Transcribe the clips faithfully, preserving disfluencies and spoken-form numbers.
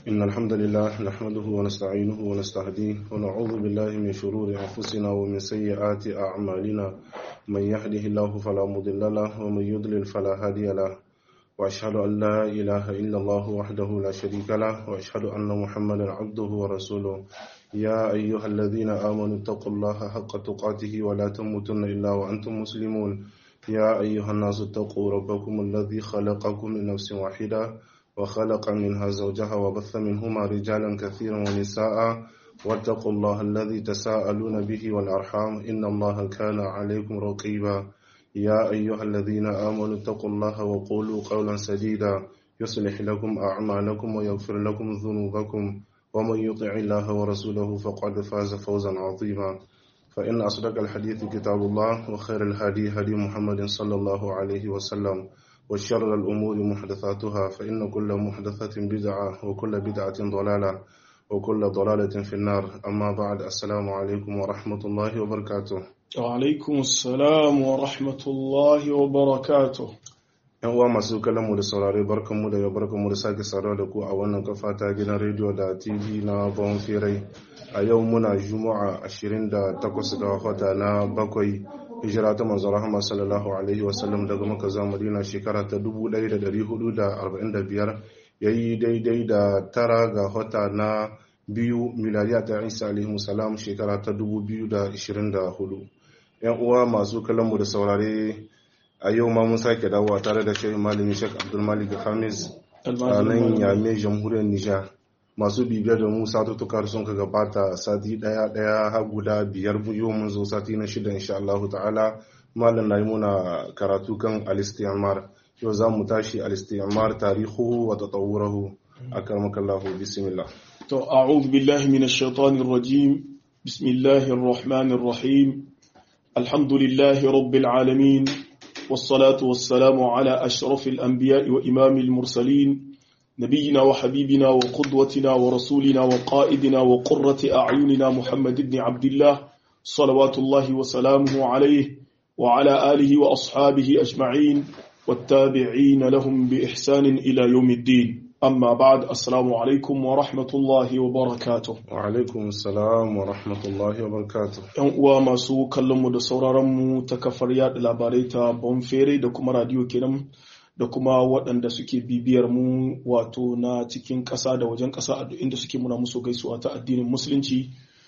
إن الحمد لله نحمده ونستعينه ونستهديه ونعوذ بالله من شرور أنفسنا ومن سيئات أعمالنا من يهده الله فلا مضل له ومن يضلل فلا هادي له وأشهد أن لا إله إلا الله وحده لا شريك له وأشهد أن محمدا عبده ورسوله يا أيها الذين آمنوا اتقوا الله حق تقاته ولا تموتن إلا وأنتم مسلمون يا أيها الناس اتقوا ربكم الذي خلقكم من نفس واحدة وخلق منها زوجها وبث منهما رجالا كثيرا ونساء واتقوا الله الذي تساءلون به والأرحام إن الله كان عليكم رقيبا يا أيها الذين آمنوا اتقوا الله وقولوا قولا سديدا يصلح لكم أعمالكم ويغفر لكم ذنوبكم ومن يطع الله ورسوله فقد فاز فوزا عظيما فإن أصدق الحديث كتاب الله وخير الهدي هدي محمد صلى الله عليه وسلم وشر الأمور محدثاتها فإن كل محدثة بدعة وكل بدعة ضلالة وكل ضلالة في النار أما بعد السلام عليكم ورحمة الله وبركاته. وعليكم السلام ورحمة الله وبركاته. ‘Yan uwa masu kallonmu da saurare barkanmu da yau barkanmu da sake saurara da ku a wannan kafa ta gidan rediyo da T V na Bawon Ferai. A yau muna Juma'a ashirin da takwas ga wata na bakwai hijira ta manzon Rahama sallallahu alaihi wasallam daga Makka zuwa Madina shekara ta dubu ɗaya da ɗari hudu da arba'in da biyar yayi daidai da tara ga wata na biyu miladiya ta Isa alaihi salam shekara ta dubu biyu da ishirin da hudu. ‘Yan uwa masu kallonmu da saurare a yau ma mun sake dawowa tare da shehu malami Sheikh Abdul Malik Khamis a nan Yame jamhuriyar Nijar. Masu bibiyar da mu satuttuka sun ka gabata sati daya daya har guda biyar yau mun zo sati na shida insha Allah ta'ala. Malam na yi muna karatu kan al-istimar. Yau za mu tashi al-istimar tarihuhu wa tatawwuruhu. Akramakallahu bismillah. To a'udhu billahi minash shaitanir rajim. Bismillahir rahmanir rahim. Alhamdulillahi rabbil alamin. والصلاة والسلام على أشرف الأنبياء وإمام المرسلين نبينا وحبيبنا وقدوتنا ورسولنا وقائدنا وقرة أعيننا محمد بن عبد الله صلوات الله وسلامه عليه وعلى آله وأصحابه أجمعين والتابعين لهم بإحسان إلى يوم الدين أما بعد السلام عليكم ورحمة الله وبركاته. وعليكم السلام ورحمة الله وبركاته. ‘Yan uwa masu kallonmu da sauraronmu ta kafar yada labarai ta Bawon Ferai da kuma radiyo kenan da kuma waɗanda suke bibiyar mu wato na cikin ƙasa da wajen ƙasa a duk inda suke muna musu gaisuwa ta addinin musulunci.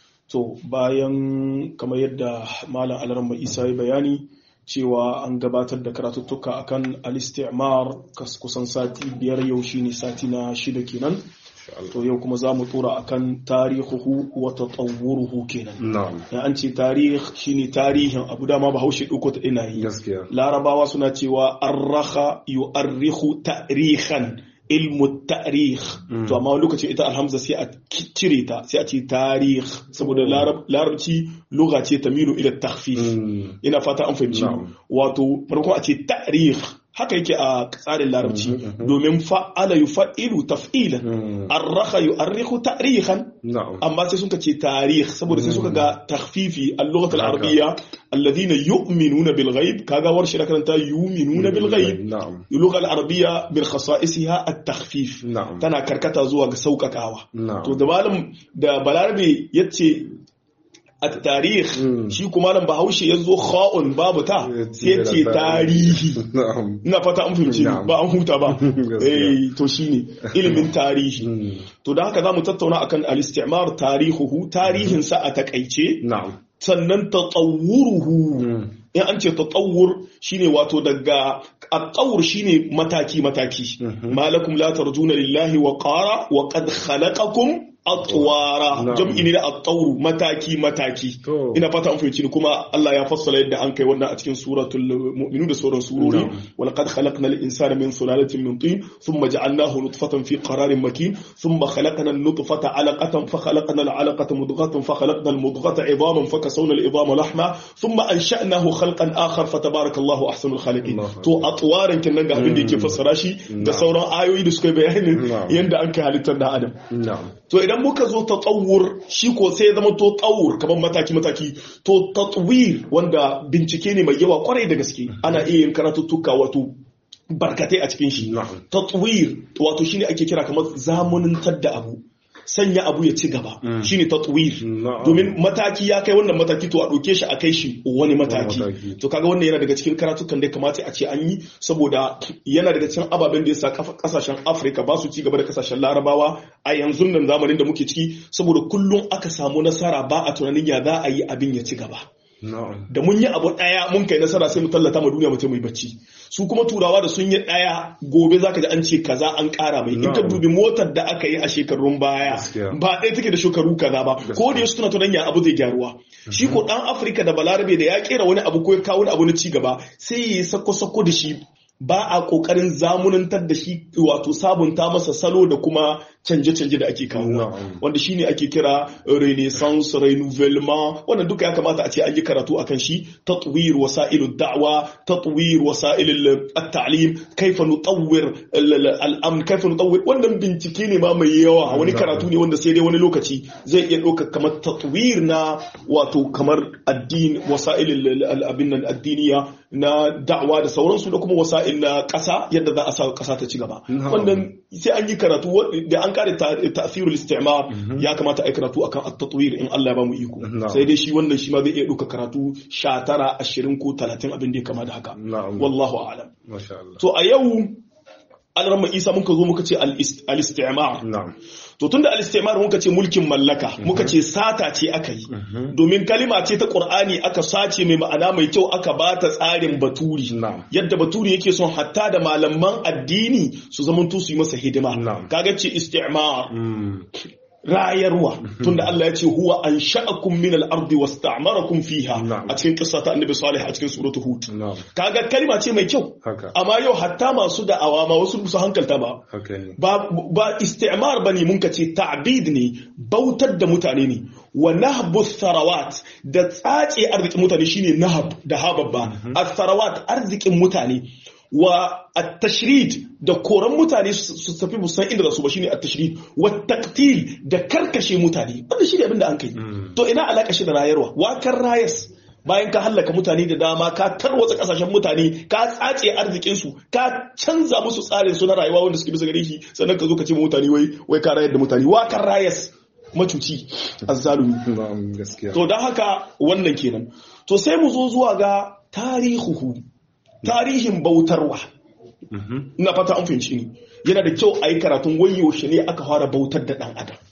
To bayan kamar yadda Malam Alaramma Isa ya bayani cewa an gabatar da karatuttuka akan al-istimar kusan sati biyar yau shine sati na shida kenan. To yau kuma za mu tura akan tarihuhu wa tatawwuruhu kenan. Ya an ce tarih shine tarihin abu dama Bahaushe dauko ta ina yi. Larabawa suna cewa arraha yu'arrihu ta'rihan ilmu tarih. To amma lokacin ita alhamza sai a cire ta sai a ce tarih saboda larabci lugha ce tamilu ila takhfif. Ina fata an fahimci wato farko a ce tarih haka yake a tsarin larabci domin fa'ala yufa'ilu taf'ilan arraha yu'arrihu ta'rihan amma sai suka ce tarih saboda sai suka ga takhfifi al-lughat al-arabiyya alladhina yu'minuna bil ghaib kaga warshi da karanta yu'minuna bil ghaib lugha al-arabiyya bil khasa'isiha at-takhfif tana karkata zuwa ga saukakawa to da malam da balarabe yace التاريخ shi kuma nan Bahaushe yazo kha'un babu ta sai ce tarihi ina fata an fahimci ba an huta ba eh to shine ilimin tarihi to dan haka zamu tattauna akan al-istimar tarihuhu tarihin sa a takeice sannan tatawwuruhu in an ce tatawwur shine wato daga at-tawwur shine mataki mataki malakum la tarjuna lillahi wa qara wa qad khalaqakum atwara jam'i ne da at-tawr mataki mataki ina fata an fahimci kuma Allah ya fassala yadda an kai wannan a cikin suratul mu'minun da sauran surori wa laqad khalaqnal insana min sulalatin min tin thumma ja'alnahu nutfatan fi qararin makin thumma khalaqna an-nutfata 'alaqatan fa khalaqna al-'alaqata mudghatan fa khalaqna al-mudghata 'idhaman fa kasawna al-'idhama lahma thumma ansha'nahu khalqan akhar fa tabarakallahu ahsanul khaliqin to atwaran kinnan ga abin da yake fassara shi da sauran ayoyi da suka bayani yanda an kai halittar da Adam to idan muka zo tatawur shi ko sai ya zama to tatawur kamar mataki mataki to tatwir wanda bincike ne mai yawa kwarai da gaske ana iya yin karatuttuka wato barkatai a cikin shi Na'am. tatwir wato shine ake kira kamar zamanantar da abu sanya abu ya ci gaba shine tatwir Na'am. domin mataki ya kai wannan mataki to a ɗauke shi a kai shi wani mataki mataki. to kaga wannan yana daga cikin karatukan da ya kamata a ce an yi saboda yana daga cikin ababen da ya sa kafa- kasashen Afirka ba su ci gaba da kasashen Larabawa a yanzu nan zamanin da muke ciki saboda kullum aka samu nasara ba a tunanin ya za a yi abin ya ci gaba Na'am. da mun yi abu daya mun kai nasara sai mu tallata ma duniya mutum mai bacci su kuma turawa da sun yi daya gobe zaka ji an ce kaza an kara mai in ka Na'am. dubi motar da aka yi a shekarun baya Gaskiya. ba ɗaya take da shekaru kaza ba ko da yasu tuna tunan ya abu zai gyaruwa shi ko dan Afirka da Balarabe da ya kera wani abu ko ya kawo wani abu na ci gaba sai ya yi sako-sako da shi ba a kokarin zamunantar da shi wato sabunta masa salo da kuma canje-canje da ake kawo Na'am. wanda shine ake kira renaissance renouvellement wannan duka ya kamata a ce an yi karatu akan shi tatwir wasa'il ad-da'wa tatwir wasa'il at-ta'lim kaifa nutawwir al-amn kaifa nutawwir wannan bincike ne ma mai yawa wani karatu ne wanda sai dai wani lokaci zai iya ɗauka kamar tatwir na wato kamar addini wasa'il al-abin addiniya na da'wa da sauransu da kuma wasa'il na ƙasa yadda za a sa ƙasa ta ci gaba Na'am. wannan sai an yi karatu da an kare ta'asirul istimar ya kamata a yi karatu akan at-tatwir in Allah ya ba mu iko Na'am. sai dai shi wannan shi ma zai iya duka karatu sha tara ashirin ko talatin abin da ya kama da haka Na'am. wallahu a'lam Masha Allah. to a yau alarma isa muka zo muka ce al-istimar Na'am. to tunda al-istimar muka ce mulkin mallaka muka ce sata ce aka yi domin kalima ce ta Qur'ani aka sace mai ma'ana mai kyau aka bata tsarin baturi Na'am. yadda baturi yake son hatta da malaman addini su zamanto su yi masa hidima Na'am. kaga ce istimar Mm. rayarwa tunda Allah ya ce huwa ansha'akum min al-ardi wasta'marakum fiha Na'am. a cikin kissa ta Annabi Salih a cikin suratu Hud Na'am. kaga kalma ce mai kyau Haka. amma yau hatta masu da'awa ma wasu su hankalta ba Haka ne. ba ba istimar bane mun kace ta'bid ne bautar da mutane ne wa nahbu tharawat da tsace arzikin mutane shine nahab da hababba at-tharawat arzikin mutane wa at-tashrid da koran mutane su su tafi musan inda su ba shine at-tashrid wa taqtil da karkashe mutane wannan shine abin da an kai to ina alaka shi da rayarwa wa kan rayas bayan ka hallaka mutane da dama ka tarwatsa kasashen mutane ka tsace arzikin su ka canza musu tsarin su na rayuwa wanda suke bisa gare shi sannan ka zo ka ce mutane wai wai ka rayar da mutane wa kan rayas macuci azzalumi Na'am, gaskiya. to don haka wannan kenan to sai mu zo zuwa ga tarihuhu tarihin bautarwa Mhm. ina fata an fahimci ni yana da kyau a yi karatun wayo shi ne aka fara bautar da ɗan adam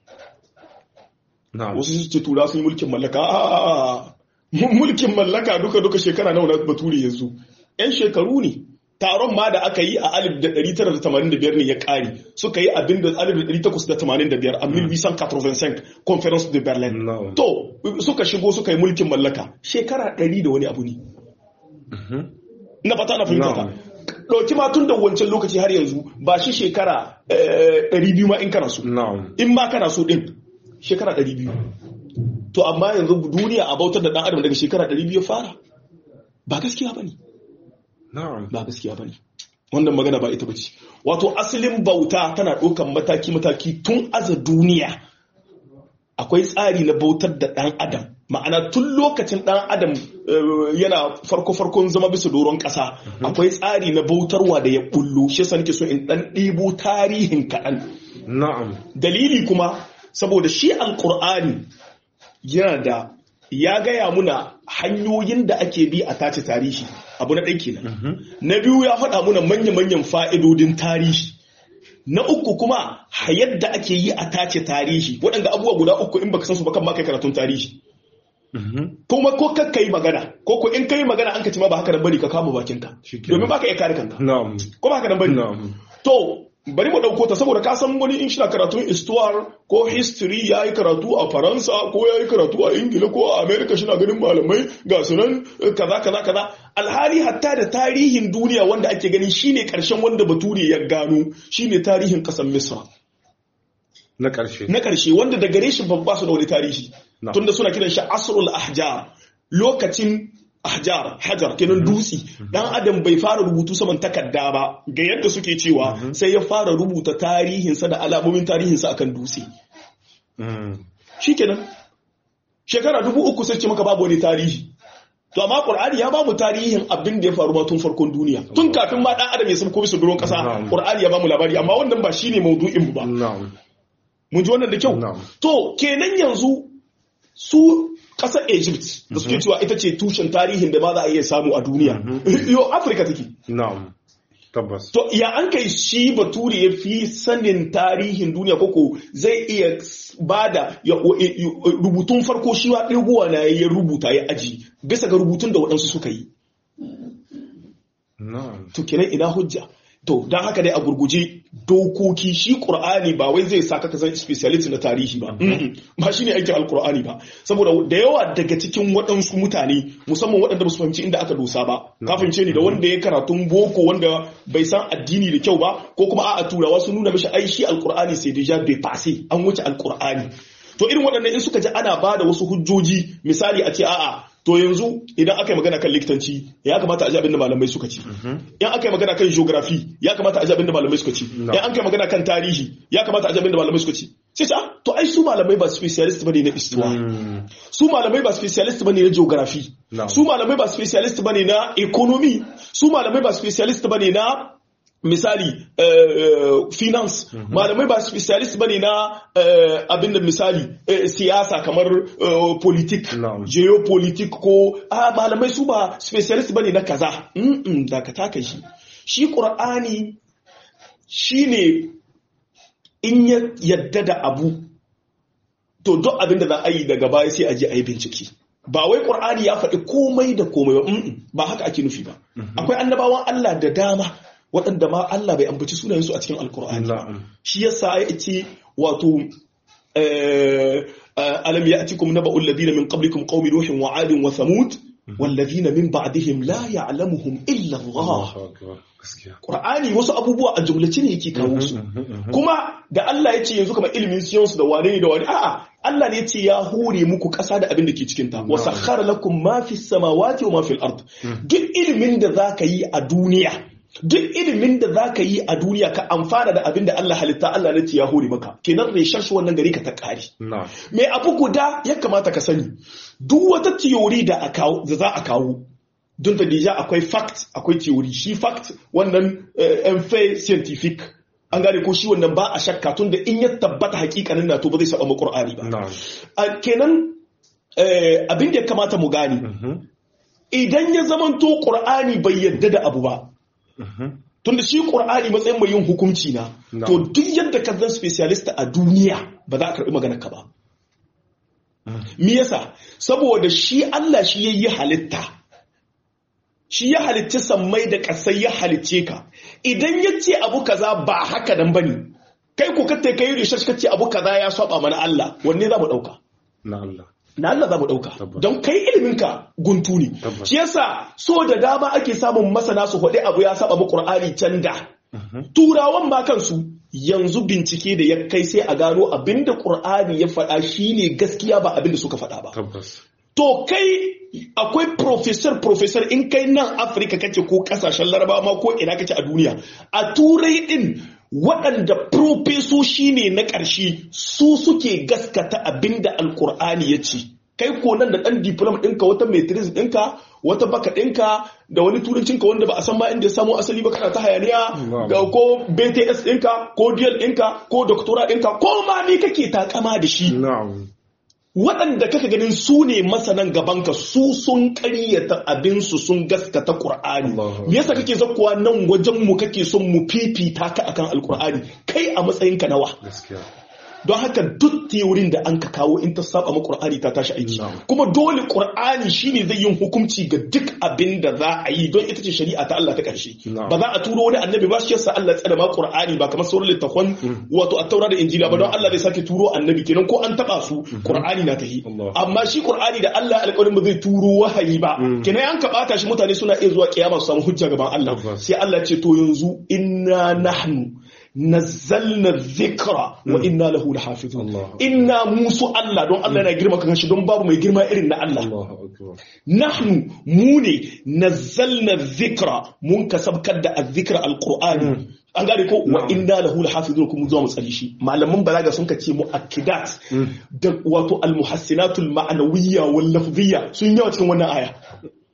Na'am. wasu su ce tura sun yi mulkin mallaka a mulkin mallaka duka duka shekara nawa na bature yanzu yan shekaru ne taron ma da aka yi a alif da ɗari tara da tamanin da biyar ne ya ƙare suka yi abin da alif da ɗari takwas da tamanin da biyar a mil bisan quatre-vingt-cinq conference de berlin Na'am. to suka shigo suka yi mulkin mallaka shekara ɗari da wani abu ne Mhm. na fata na fahimta ka Na'am. ɗauki ma tun da wancan lokaci har yanzu ba shi shekara eh, ɗari biyu ma in kana so Na'am. in ma kana so ɗin shekara ɗari biyu to amma yanzu duniya a bautar da ɗan adam daga shekara ɗari biyu ya fara ba gaskiya ba ne Na'am. ba gaskiya ba ne wannan magana ba ita ba ce wato asalin bauta tana ɗaukan mataki-mataki tun aza duniya akwai tsari na bautar da ɗan adam ma'ana tun lokacin ɗan adam eh, yana farko-farkon zama bisa doron ƙasa akwai tsari na bautarwa da ya bullo shi yasa nake so in ɗan ɗibo tarihin kaɗan Na'am. dalili kuma saboda shi alƙur'ani yana da ya gaya muna hanyoyin da ake bi a tace tarihi abu na ɗai kenan na biyu ya faɗa muna manya-manyan fa'idodin tarihi na uku kuma yadda ake yi a tace tarihi waɗanda abubuwa guda uku in baka san su ba kan ma kai karatun tarihi Mhm. kuma ko kakka yi magana ko ko in kai magana an ka ci ma ba haka nan bari ka kama bakinka Shikenan. domin baka iya kare kanka Na'am. ko ba haka nan bari Na'am. to bari mu dauko ta saboda ka san wani in shi na karatun histoire ko history yayi karatu a Faransa ko yayi karatu a Ingila ko a America shi na ganin malamai ga sunan eh, kaza kaza kaza alhali hatta da tarihin duniya wanda ake gani shine karshen wanda bature ya gano shine tarihin kasar Misra Na ƙarshe. na karshe wanda da gare shi babba su da wani tarihi No. tunda suna kiran shi asrul ahjar lokacin ahjar hajar kenan dutsi dan adam bai fara rubutu saman takarda ba ga yadda suke cewa sai ya fara rubuta tarihinsa da alamomin tarihinsa akan dutse Mm. shikenan shekara dubu uku sai ce maka babu wani tarihi to amma Qur'ani ya ba mu tarihin abin da ya faru ma tun farkon duniya tun kafin ma dan adam ya san ko bisa duron kasa Qur'ani ya ba mu labari amma wannan ba shine maudu'in mu ba mun ji wannan da kyau to kenan yanzu su kasar Egypt da suke cewa ita ce tushen tarihin da ba za a iya samu a duniya yo Africa take na'am tabbas to ya an kai shi bature ya fi sanin tarihin duniya koko zai iya bada rubutun farko shi wa ɗirguwa na ya rubuta ya aji bisa ga rubutun da waɗansu suka yi to kenan ina hujja to don haka dai a gurguje dokoki shi ƙur'ani ba wai zai saka ka zan speciality na tarihi ba ba shi ne aikin alƙur'ani ba saboda da yawa daga cikin waɗansu mutane musamman waɗanda ba su fahimci inda aka dosa ba ka fahimce ni da wanda ya karatun boko wanda bai san addini da kyau ba ko kuma a'a turawa sun nuna mishi ai shi alƙur'ani sai deja bai fase an wuce alƙur'ani to irin waɗannan in suka ji ana ba da wasu hujjoji misali a ce a'a to yanzu idan aka yi magana kan likitanci ya kamata a ji abin da malamai suka ci in aka yi magana kan geography ya kamata a ji abin da malamai suka ci in an kai magana kan tarihi ya kamata a ji abin da malamai suka ci sai ce to ai su malamai ba specialist bane na histoire su malamai ba specialist bane na geography su malamai ba specialist bane na economy su malamai ba specialist bane na misali uh, uh, finance mm-hmm. malamai ba specialist bane na uh, abin da misali uh, siyasa kamar uh, politik no. geopolitik ko ah, malamai su ba specialist bane na kaza mm -mm, da ka taka shi shi Qur'ani shine in ya yadda da abu to duk abin da za a yi daga baya sai a je a yi bincike ba wai Qur'ani ya faɗi komai da komai ba mm -mm, ba haka ake nufi ba mm-hmm. akwai annabawan Allah da dama waɗanda ma Allah bai ambaci sunayensu a cikin alkur'ani shi yasa ya ce wato alam ya'tikum naba'ul ladina min qablikum qaumi nuhin wa 'adin wa thamud wal ladina min ba'dihim la ya'lamuhum illa Allah Qur'ani wasu abubuwa a jumlace ne yake kawo su kuma da Allah ya ce yanzu kamar ilimin siyansu da wane ne da wane a'a Allah ne ya ce ya hore muku ƙasa da abin da ke cikin ta wa sakhkhara lakum ma fis samawati wa ma fil ard duk ilimin da zaka yi a duniya duk ilimin da za ka yi a duniya ka amfana da abin da Allah halitta Allah na ya hore maka kenan reshar shi wannan gari ka ta ƙari mai abu guda ya kamata ka sani duk wata theory da za a kawo don da deja akwai fact akwai theory shi fact wannan enfe scientific an gane ko shi wannan ba a shakka tun da in ya tabbata hakikanin na to ba zai saba ma Qur'ani ba kenan abin da ya kamata mu gane idan ya zamanto Qur'ani bai yadda da abu ba tunda shi Qur'ani matsayin mai yin hukunci na to duk yadda ka zan specialist a duniya ba za a karbi maganar ka ba me yasa saboda shi Allah shi yayi halitta shi ya halicci sammai da kasai ya halicce ka idan yace abu kaza ba haka dan bane kai ko kace kai research kace abu kaza ya saba mana Allah wanne za mu dauka na Allah na Allah za mu ɗauka don kai iliminka guntu ne shi yasa so da dama ake samun masana su faɗi abu ya saba mu Qur'ani can da turawan ba kansu yanzu bincike da ya kai sai a gano abinda Qur'ani ya faɗa shine gaskiya ba abinda suka faɗa ba to kai akwai professor professor in kai nan Afirka kake ko kasashen Larabawa ma ko ina kake a duniya a turai din waɗanda profesoshi ne na ƙarshe su suke gaskata abinda alkur'ani ya ce kai ko nan da ɗan diplom ɗinka wata matrix ɗinka wata baka ɗinka da wani turancinka wanda ba a san ma inda ya samu asali ba kana ta hayaniya ga ko B T S ɗinka ko D L ɗinka ko doctora ɗinka ko ma ne kake takama da shi waɗanda kaka ganin su ne masanan gabanka su sun ƙaryata abinsu sun gaskata ƙur'ani me yasa kake zakkuwa nan wajen mu kake son mu fifita ka akan alƙur'ani kai a matsayinka nawa don haka duk teorin da an ka kawo in ta saba ma Qur'ani ta tashi aiki kuma dole Qur'ani shine zai yin hukunci ga duk abin da za a yi don ita ce shari'a ta Allah ta karshe ba za a turo wani annabi ba shi yasa Allah ya tsada ma Qur'ani ba kamar sauran littafan wato at-Taura da Injila ba don Allah zai sake turo annabi kenan ko an taba su Qur'ani na tahi amma shi Qur'ani da Allah alƙawarin ba zai turo wahayi ba kenan an kabata shi mutane suna iya zuwa kiyama su samu hujja gaban Allah sai Allah ce to yanzu inna nahnu nazzalna dhikra wa inna lahu lahafizun inna musu Allah don Allah yana girma kan shi don babu mai girma irin na Allah nahnu mu ne nazzalna dhikra mun kasabkar da azzikra alqur'ani an gane ko wa inna lahu lahafizun kuma zuwa mu tsari shi malaman balaga sun kace muakkidat da wato almuhassinatul ma'nawiyya wal lafziyya sun yawa cikin wannan aya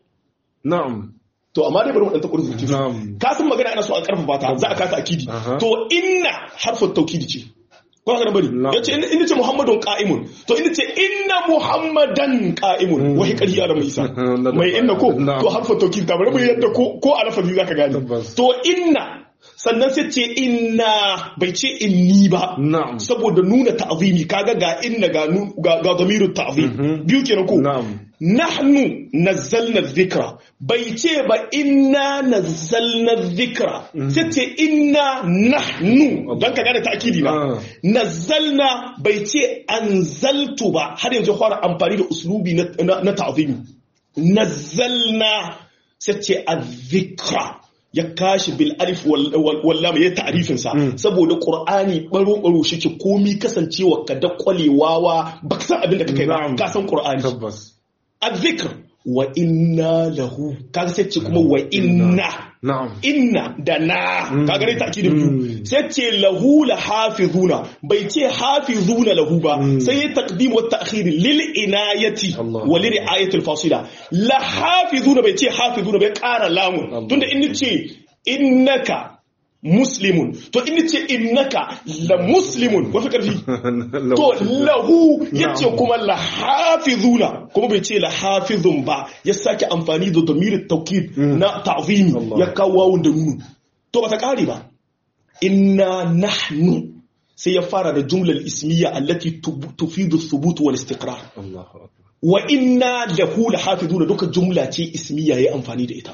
na'am to amma dai bari mu dan ta kurzuci na'am ka san magana ana so a karfafa ta za a kasa akidi to inna harfin taukidi ce ko haka bari yace in ce muhammadun qa'imun to in ce inna muhammadan qa'imun wahi kariya da mai isa mai inna ko to harfin taukidi ta bari mu yadda ko ko a lafazi zaka gane to inna sannan sai ce inna bai ce inni ba saboda nuna ta'zimi kaga ga inna ga ga damirut ta'zim biyu kenan ko nahnu nazzalna dhikra bai ce ba inna nazzalna dhikra sai ce inna nahnu dan kaga da ta'kidi na nazzalna bai ce anzaltu ba har yanzu fara amfani da uslubi na ta'zimi nazzalna sai ce adh-dhikra ya kashi bil alif wal lam ya ta'rifin sa saboda qur'ani baro baro shike komi kasancewa ka da kwalewawa baka san abin da kake ba ka san qur'ani tabbas adh-dhikr wa inna lahu kaga sai ce kuma wa inna na'am inna da na kaga dai ta'kidin biyu sai ce lahu la hafizuna bai ce hafizuna lahu ba sai ya taqdim wa ta'khir lil inayati wa lil ri'ayati al fasila la hafizuna bai ce hafizuna bai ƙara lamun tunda in ce innaka muslimun to in ce innaka la muslimun wafi karfi to lahu yace kuma la hafizuna kuma bai ce la hafizun ba ya sake amfani da damirin taukid na ta'zimi ya kawo wawun da nunu to ba ta kare ba inna nahnu sai ya fara da jumlar ismiya allati tufidu thubut wal istiqrar wa inna lahu la hafizuna duka jumla ce ismiya yayi amfani da ita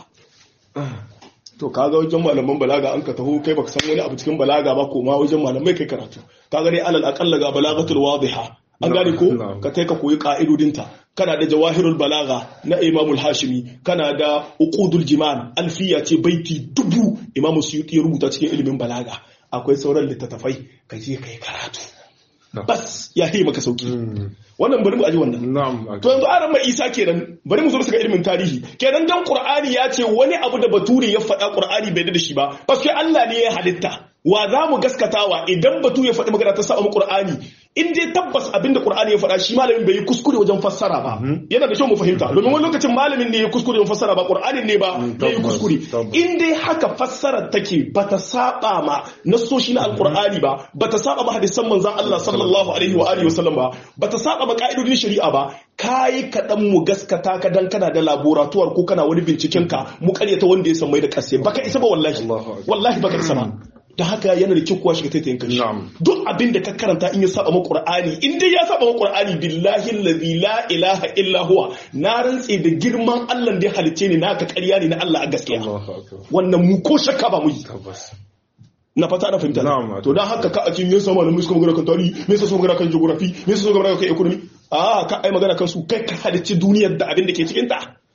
to kaga wajen malaman balaga an ka taho kai baka san wani abu cikin balaga ba ko ma wajen malamai kai karatu kaga dai alal aqalla ga balagatul wadiha an gane ko ka kai ka koyi ka'idodinta kana da jawahirul balaga na imamul hashimi kana da uqudul jiman alfiya ce baiti dubu imamu suyuti ya rubuta cikin ilimin balaga akwai sauran littattafai ka je kai karatu bas ya yi maka sauki wannan bari mu aji wannan to yanzu aran mai isa kenan bari mu zo bisa ga ilimin tarihi kenan dan qur'ani ya ce wani abu da bature ya faɗa qur'ani bai da shi ba parce que Allah ne ya halitta wa za mu gaskatawa idan batu ya faɗi magana ta saba mu qur'ani in dai tabbas abinda qur'ani ya faɗa shi malamin bai yi kuskure wajen fassara ba yana da kyau mu fahimta domin wani lokacin malamin ne ya kuskure wajen fassara ba qur'anin ne ba ya yi kuskure in dai haka fassarar take bata saba ma nassoshi na alqur'ani ba bata saba ma hadisan manzon Allah sallallahu alaihi wa alihi wasallam ba bata saba ma ka'idodin shari'a ba kai kadan mu gaskata ka dan kana da laboratuwar ko kana wani binciken ka mu karyata wanda ya san mai da kasse baka isa ba wallahi wallahi baka isa ba da haka yana da kyau shi ka taitayin kanshi duk abin da ka karanta in ya saba ma qur'ani in dai ya saba ma qur'ani billahi allazi la ilaha illa huwa na rantse da girman Allah da ya halice ni naka ƙarya ne na Allah a gaskiya wannan mu ko shakka ba mu yi na fata na fahimta to dan haka ka a cikin yasa malamin suka magana kan tarihi me yasa suka magana kan geography me yasa suka magana kan economy a ka ai magana kan su kai ka halice duniyar da abin da ke cikin ta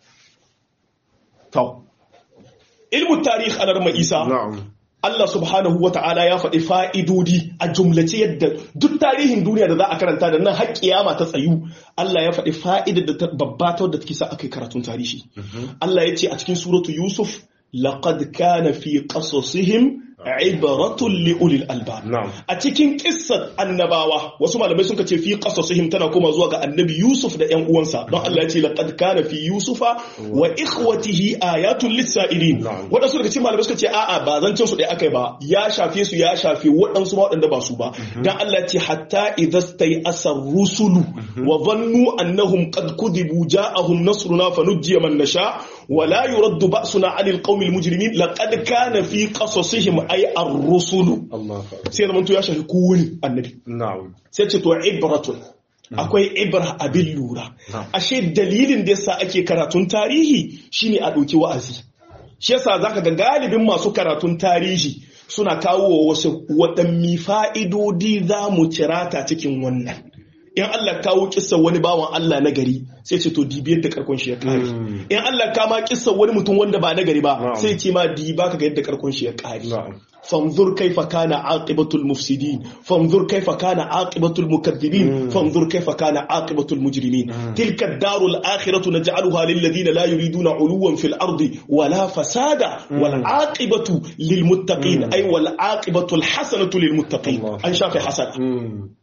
to ilmu tarikh anar ma isa Allah subhanahu wa ta'ala ya faɗi fa'idodi a jumlace yadda duk tarihin duniya da za a karanta da nan har kiyama ta tsayu Allah ya faɗi fa'idar da babba ta wadda take sa aka yi karatun tarihi. Allah ya ce a cikin suratu Yusuf, laqad kana fi qasasihim ibratun li ulil albab. A cikin kissar annabawa wasu malamai sun ce fi qasasihim tana koma zuwa ga annabi Yusuf da ƴan uwansa don Allah ya ce laqad kana fi Yusufa wa ikhwatihi ayatun lis-sa'ilin. Wadansu daga cikin malamai suka ce a'a ba zancin su dai akai ba ya shafe su ya shafe wadansu ma wadanda ba su ba dan Allah ya ce hatta idhastay asar rusulu wa dhannu annahum qad kudibu ja'ahum nasruna fanujjiya man nasha wa la yuraddu ba'suna 'anil qawmil mujrimin laqad kana fi qasasihim ay ar-rusulu sai zaman to ya shafi kowani annabi na'am sai ce to ibratun akwai ibra abin lura ashe dalilin da yasa ake karatun tarihi shine a dauki wa'azi shi yasa zaka ga galibin masu karatun tarihi suna kawo wasu wadanni fa'idodi za mu cirata cikin wannan in Allah kawo kissa wani bawan Allah na gari sai ce to dibiyar da karkon shi ya kare in Allah kama kissa wani mutum wanda ba na gari ba sai ce ma diba ka ga yadda karkon shi ya kare fanzur kaifa kana aqibatul mufsidin fanzur kaifa kana aqibatul mukaththibin fanzur kaifa kana aqibatul mujrimin tilka ad-darul akhiratu naj'aluha lil ladina la yuriduna 'uluwan fil ardi wala fasada wal aqibatu lil muttaqin ay wal aqibatu al hasanatu lil muttaqin an shafi hasana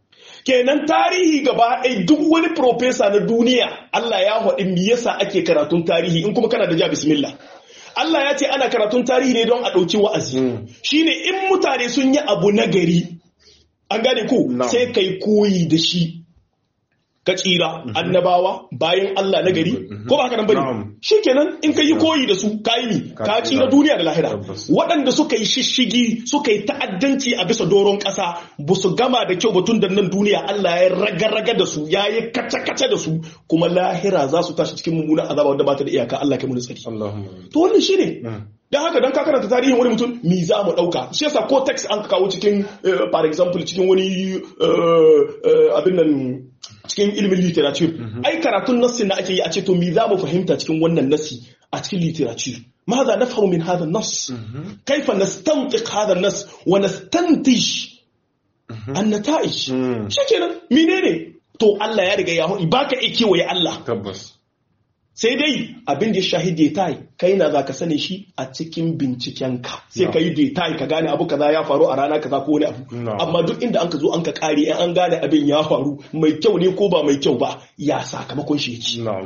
kenan tarihi gaba ɗaya duk wani profesa na duniya Allah ya haɗi me yasa ake karatun tarihi in kuma kana da ja bismillah Allah ya ce ana karatun tarihi ne don a ɗauki wa'azi shine in mutane sun yi abu nagari an gane ko sai kai koyi da shi ka tsira annabawa bayan Allah na gari ko ba haka nan bane shikenan in ka yi koyi da su kai ni ka tsira duniya da lahira waɗanda suka yi shishigi suka yi ta'addanci a bisa doron ƙasa ba su gama da kyau batun da nan duniya Allah ya raga-raga da su ya yi kace-kace da su kuma lahira za su tashi cikin mummunan azaba wanda ba ta da iyaka Allah kai mu tsari to wannan shine dan haka dan ka karanta tarihin wani mutum mi za mu dauka shi yasa ko text an kawo cikin for example cikin wani abin nan cikin ilimin literature ai karatun nassin da ake yi a ce to mi za mu fahimta cikin wannan nassi a cikin literature ماذا نفهم من هذا النص كيف نستنطق هذا النص ونستنتج النتائج شكرا منين to Allah ya riga ya hudi baka ike waye Allah tabbas sai dai abin da shahidi tai kai na zaka sani shi a cikin bincikenka sai kai detail ka gane abu kaza ya faru a rana kaza ko wani abu amma duk inda an ka zo an ka kare an gane abin ya faru mai kyau ne ko ba mai kyau ba ya sakamakon shi yake na'am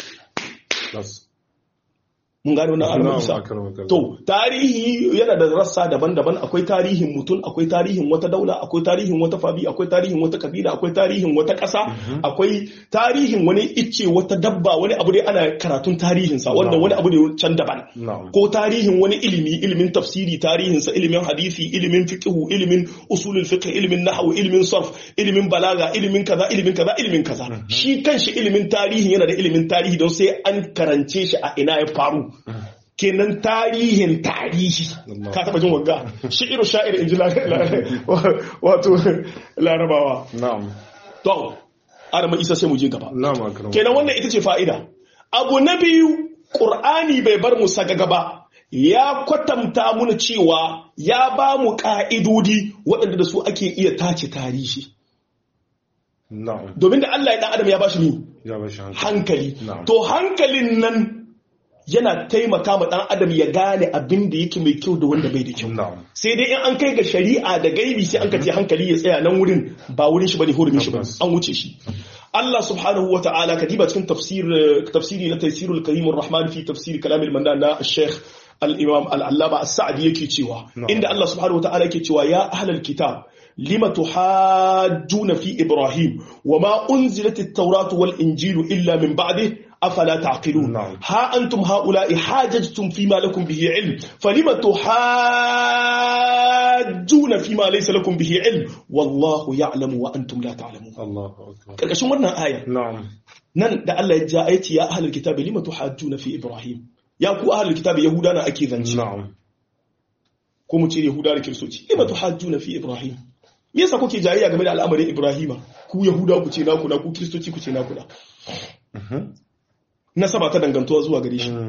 mun gano na al'amsa to tarihi yana da rassa daban-daban akwai tarihin mutum akwai tarihin wata daula akwai tarihin wata fabi akwai tarihin wata kabila akwai tarihin wata ƙasa akwai tarihin wani icce wata dabba wani abu dai ana karatun tarihin sa wanda wani abu ne can daban ko tarihin wani ilimi ilimin tafsiri tarihin sa ilimin hadisi ilimin fiqh ilimin usulul fiqh ilimin nahwu ilimin sarf ilimin balaga ilimin kaza ilimin kaza ilimin kaza shi kanshi ilimin tarihin yana da ilimin tarihi don sai an karance shi a ina ya faru kenan tarihin tarihi ka taba jin wagga shi'iru sha'ir inji wato larabawa na'am to arama isa sai mu je gaba na'am kenan wannan ita ce fa'ida abu na biyu qur'ani bai bar mu sagaga ba ya kwatanta muna cewa ya ba mu ka'idodi waɗanda da su ake iya tace tarihi na'am domin da Allah ya dan adam ya bashi ni ya bashi hankali to hankalin nan yana taimaka ma dan adam ya gane abin da yake mai kyau da wanda bai da kyau sai dai in an kai ga shari'a da gaibi sai an kace hankali ya tsaya nan wurin ba wurin shi bane hurumin shi bane an wuce shi Allah subhanahu wa ta'ala kadiba cikin tafsir tafsiri na Taysirul Karim Ar-Rahman fi tafsir kalam al-Mannan na Sheikh al-Imam al-Allama As-Sa'di yake cewa inda Allah subhanahu wa ta'ala yake cewa ya ahlal kitab lima tuhajjuna fi Ibrahim wama unzilat at-Taurat wal-Injil illa min ba'dihi أفلا تعقلون ها أنتم هؤلاء حاججتم فيما لكم به علم فلما تحاجون فيما ليس لكم به علم والله يعلم وأنتم لا تعلمون الله أكبر كركشون wannan aya na'am nan da Allah ya ja ayati ya ahlul kitabi lima tuhajjuna fi Ibrahim ya ku ahlul kitabi yahuda na ake zance na'am ko mu ce yahuda da kristoci lima tuhajjuna fi Ibrahim me yasa kuke jayayya game da al'amarin Ibrahima ku yahuda ku ce naku na ku kristoci ku ce naku na nasaba ta dangantuwa zuwa gare shi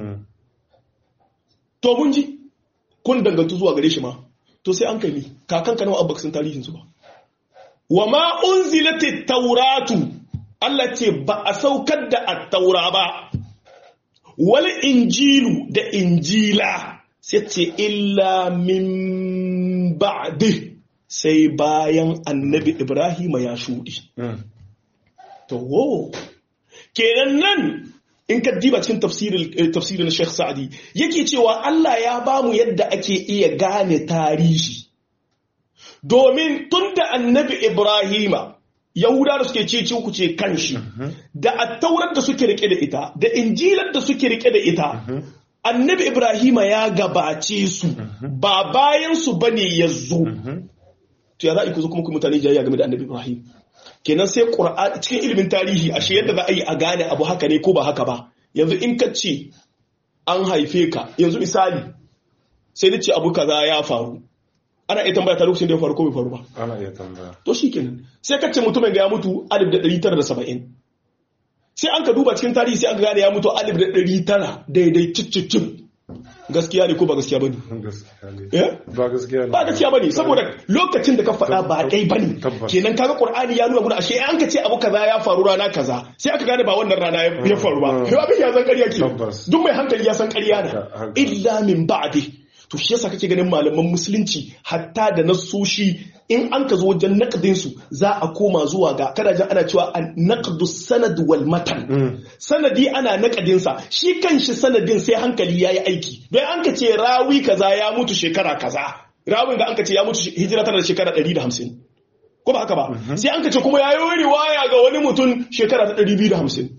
to mun ji kun dangantu zuwa gare shi ma to sai an kai ni kakan ka nawa abba sun tarihin su ba wa ma unzilatit tauratu Allah ce ba a saukar da at-taura ba wal injilu da injila sai ce illa min ba'di sai bayan annabi Ibrahim ya shudi to wo kenan nan in ka diba cikin tafsirin tafsirin Sheikh Sa'di yake cewa Allah ya bamu yadda ake iya gane tarihi domin tunda annabi Ibrahima Yahuda da suke cece ku ce kanshi da at-taurat da suke rike da ita da injilar da suke rike da ita annabi Ibrahima ya gabace su ba bayan su bane yazo to ya za ku zo kuma ku mutane jayayya game da annabi Ibrahim kenan sai Qur'ani cikin ilimin tarihi ashe yadda za a yi a gane abu haka ne ko ba haka ba yanzu in ka ce an haife ka yanzu misali sai da ce abu kaza ya faru ana iya tambaya ta lokacin da ya faru ko bai faru ba ana iya tambaya to shikenan sai ka ce mutumin ga ya mutu alif da ɗari tara da saba'in sai an ka duba cikin tarihi sai an ka gane ya mutu alif da ɗari tara daidai cicicin gaskiya ne ko ba gaskiya bane ba gaskiya ne ba gaskiya bane saboda lokacin da ka faɗa ba dai bane kenan kaga Qur'ani ya nuna mana ashe an ka ce abu kaza ya faru rana kaza sai aka gane ba wannan rana ya faru ba yau abin ya san ƙarya ke duk mai hankali ya san ƙarya ne illa min ba'di to shi yasa kake ganin malaman musulunci hatta da nasoshi in an ka zo wajen naqdin su za a koma zuwa ga kada jan ana cewa an naqdu sanad wal matan sanadi ana naqdin sa shi kanshi sanadin sai hankali yayi aiki don an ka ce rawi kaza ya mutu shekara kaza rawin da an ka ce ya mutu hijira tana da shekara ɗari da hamsin ko ba haka ba sai an ka ce kuma yayi riwaya ga wani mutum shekara ta ɗari biyu da hamsin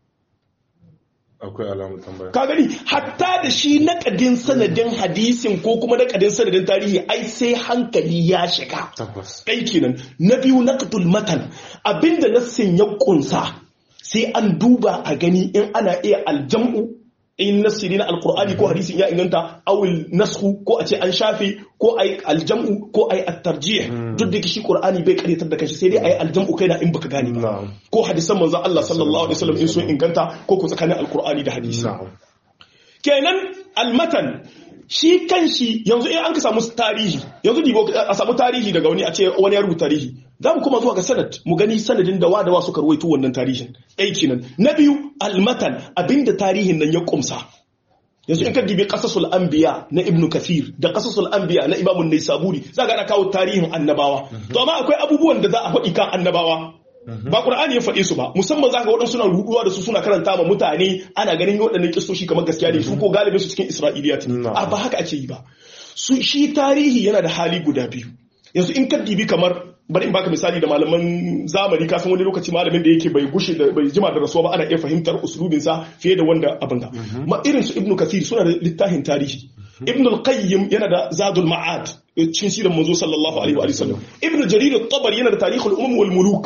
akwai alamun tambaya ka gani hatta da shi naƙadin sanadin hadisin ko kuma naƙadin sanadin tarihi ai sai hankali ya shiga tabbas ɗai kenan na biyu naqdul matan abinda nassin ya kunsa sai an duba a gani in ana iya aljam'u in nassi ne na alqur'ani ko hadisin ya inganta awil nasku ko a ce an shafe ko ai aljam'u ko ai at-tarjih duk da shi qur'ani bai karyatar da kanshi sai dai ai aljam'u kai na in baka gane ba ko hadisan manzon Allah sallallahu alaihi wasallam in sun inganta ko ko tsakanin alqur'ani da hadisi kenan almatan shi kanshi yanzu in an ka samu tarihi yanzu dibo a samu tarihi daga wani a ce wani ya rubuta tarihi za mu kuma zuwa ga sanad mu gani sanadin da wa da wa suka ruwaito wannan tarihin ɗai kenan na biyu almatan abinda tarihin nan ya kumsa yanzu in ka dibi qasasul anbiya na ibnu kathir da qasasul anbiya na imamu naisaburi za ga ana kawo tarihin annabawa to amma akwai abubuwan da za a faɗi kan annabawa ba qur'ani ya faɗe su ba musamman zaka waɗansu suna ruduwa da su suna karanta ma mutane ana ganin waɗannan kissoshi kamar gaskiya ne su ko galibin su cikin isra'iliyat a ba haka ake yi ba su shi tarihi yana da hali guda biyu yanzu in ka dibi kamar bari in baka misali da malaman zamani ka san wani lokaci malamin da yake bai gushe da bai jima da rasuwa ba ana iya fahimtar usulubin sa fiye da wanda abin da ma irin su ibnu kathir suna da littafin tarihi ibnu al-qayyim yana da zadul ma'ad cikin sirar manzo sallallahu alaihi wa sallam ibnu jarir at-tabari yana da tarihul umam wal muluk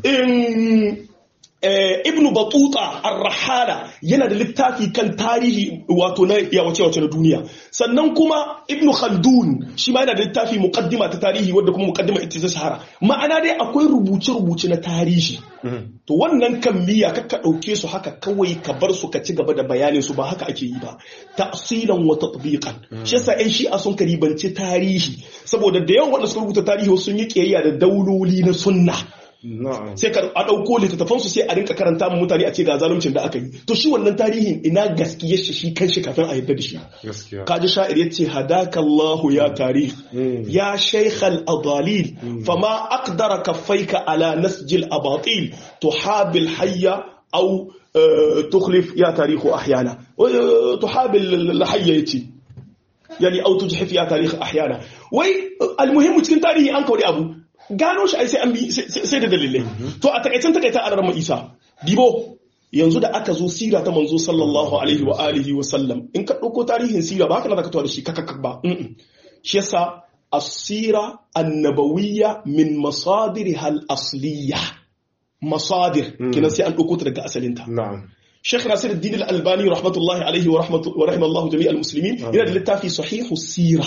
in ibnu batuta ar-rahala yana da littafi kan tarihi wato na yawace wace na duniya sannan kuma ibnu khaldun shi ma yana da littafi muqaddima ta tarihi wanda kuma muqaddima ita ta shahara ma'ana dai akwai rubuce rubuce na tarihi to wannan kammiya kakka dauke su haka kawai ka bar su ka ci gaba da bayanin su ba haka ake yi ba ta'silan wa tatbiqan shi yasa ɗan shi'a sun karibanci tarihi saboda da yawan wanda suka rubuta tarihi sun yi kiyayya da dauloli na sunna sai ka a ɗauko littattafansu sai a rinka karanta mu mutane a ce ga zaluncin da aka yi to shi wannan tarihin ina gaskiyar shi shi kanshi kafin a yarda da shi kaji sha'ir yace hadaka Allah ya tarih ya shaykh al-adalil fama aqdara kaffaika ala nasjil abatil tuhabil hayya aw tukhlif ya tarikh ahyana tuhabil al-hayya yace yani aw tujhif ya tarikh ahyana wai almuhim cikin tarihi an kauri abu gano shi ai sai an bi sai da dalilai to a takaicen takaita a rarrama isa dibo yanzu da aka zo sira ta manzo sallallahu alaihi wa alihi wa sallam in ka dauko tarihin sira ba haka na zaka tawo da shi kakak ba shi yasa as-sira an-nabawiyya min masadirha al-asliyya masadir kina sai an dauko ta daga asalinta na'am Sheikh Nasiruddin Al-Albani rahmatullahi alaihi wa rahmatu wa rahimallahu jami'al muslimin yana da littafi sahihu sira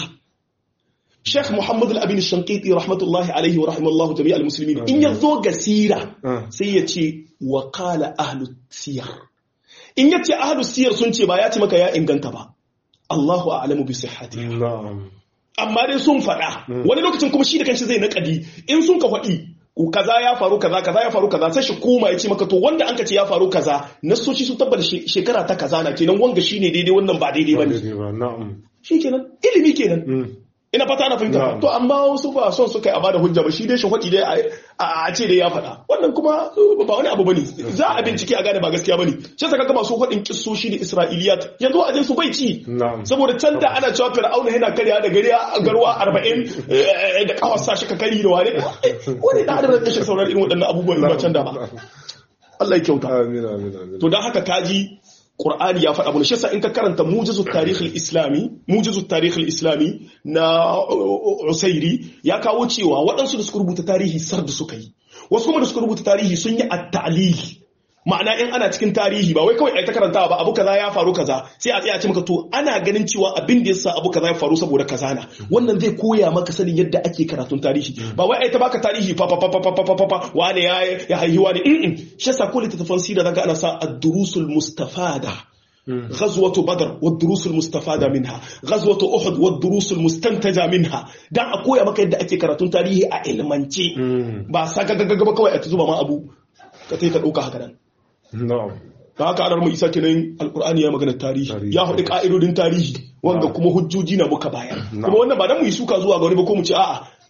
Sheikh Muhammad Al-Amin Al-Shanqiti rahmatullahi alaihi wa rahimallahu jami'al muslimin in yazo ga sira sai ya ce wa qala ahlu siyar in yace ahlu siyar sun ce ba ya ce maka ya inganta ba Allahu a'lamu bi sihhatihi na'am amma dai sun fada wani lokacin kuma shi da kanshi zai naƙadi in sun ka faɗi kaza ya faru kaza kaza ya faru kaza sai shi koma ya ce maka to wanda an ka ce ya faru kaza nasoci sun tabbata shekara ta kaza na kenan wanga shine daidai wannan ba daidai bane na'am shi kenan ilimi kenan ina fata ana fahimta to amma wasu ba son suka yi a bada hujja ba shi dai shi hudi dai a ce dai ya faɗa wannan kuma ba wani abu bane za a bincike a gane ba gaskiya bane shi saka ga masu hudin kissoshi da isra'iliyat yanzu a su bai ci saboda can da ana cewa fir'auna yana karya da gariya garwa arba'in da kawasa shi ka kari da wani wani da adadin rashin saurari irin waɗannan abubuwan ba can da ba Allah ya kyauta amin amin to dan haka kaji Qur'ani ya faɗa mana shi yasa in ka karanta mujizut tarihil islami mujizut tarihil islami na Usairi ya kawo cewa waɗansu da suka rubuta tarihi sar da suka yi wasu kuma da suka rubuta tarihi sun yi at-ta'lil ma'ana in ana cikin tarihi ba wai kawai ai ta karantawa ba abu kaza ya faru kaza sai a tsaya ce maka to ana ganin cewa abin da yasa abu kaza ya faru saboda kaza na wannan zai koya maka sanin yadda ake karatun tarihi ba wai ai ta baka tarihi fa fa fa fa fa fa wani ya ya haihuwa ne in shi yasa ko littafin sira daga ana sa ad-durusul mustafada غزوة بدر والدروس المستفادة منها غزوة أحد والدروس المستنتجة منها dan a koya maka yadda ake karatun tarihi a ilmance ba saka gaggaba kawai a tuzuba ma abu ka sai ka dauka haka nan na'am da haka anar mu isa kenan alqur'ani ya magana tarihi ya hudu ka'idodin tarihi wanda kuma hujjoji na muka bayar kuma wannan ba dan mu yi suka zuwa ga wani ba ko mu ce a'a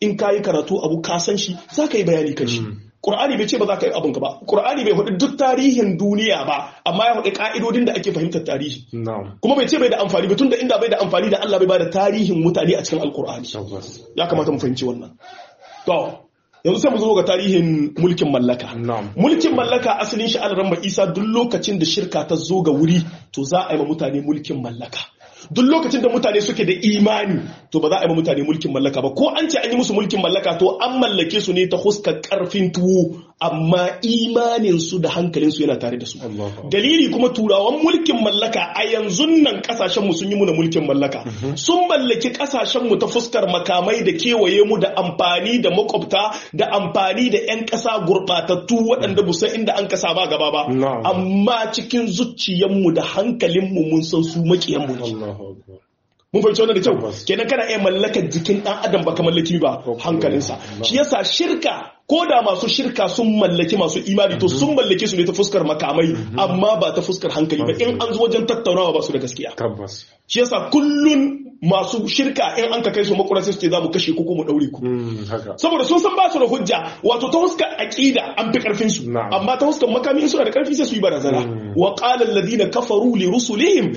in ka yi karatu abu ka san shi za ka yi bayani kan shi Qur'ani bai ce ba za ka yi abin ka ba Qur'ani bai faɗi duk tarihin duniya ba amma ya faɗi ka'idodin da ake fahimtar tarihi kuma bai ce bai da amfani ba tunda inda bai da amfani da Allah bai ba da tarihin mutane a cikin Al-Qur'ani ya kamata mu fahimci wannan to yanzu sai mu zo ga tarihin mulkin mallaka mulkin mallaka asalin shi al-ramma Isa duk lokacin da shirka ta zo ga wuri to za a yi ma mutane mulkin mallaka duk lokacin da mutane suke da imani to ba za a yi mutane mulkin mallaka ba ko an ce an yi musu mulkin mallaka to an mallake su ne ta huskar karfin tuwo amma imanin su da hankalin su yana tare da su dalili kuma turawan mulkin mallaka a yanzu nan kasashen mu sun yi muna mulkin mallaka sun mallaki kasashen mu ta fuskar makamai da kewaye mu da amfani da makwabta da amfani da yan kasa gurbatattu waɗanda bu san inda an kasa ba gaba ba amma cikin zuciyan mu da hankalin mu mun san su makiyan mu ne mun fahimci wannan da kyau kenan kana iya mallakar jikin dan adam baka mallaki ba hankalinsa shi yasa shirka ko da masu shirka sun mallaki masu imani to sun mallake su ne ta fuskar makamai amma ba ta fuskar hankali ba in an zo wajen tattaunawa ba su da gaskiya tabbas shi yasa kullun masu shirka in an ka kai su makura sai su ce za mu kashe ku ko mu daure ku saboda sun san ba su da hujja wato ta fuskar aqida an fi karfin su amma ta fuskar makami suna da karfi sai su yi barazana wa qala alladhina kafaru li rusulihim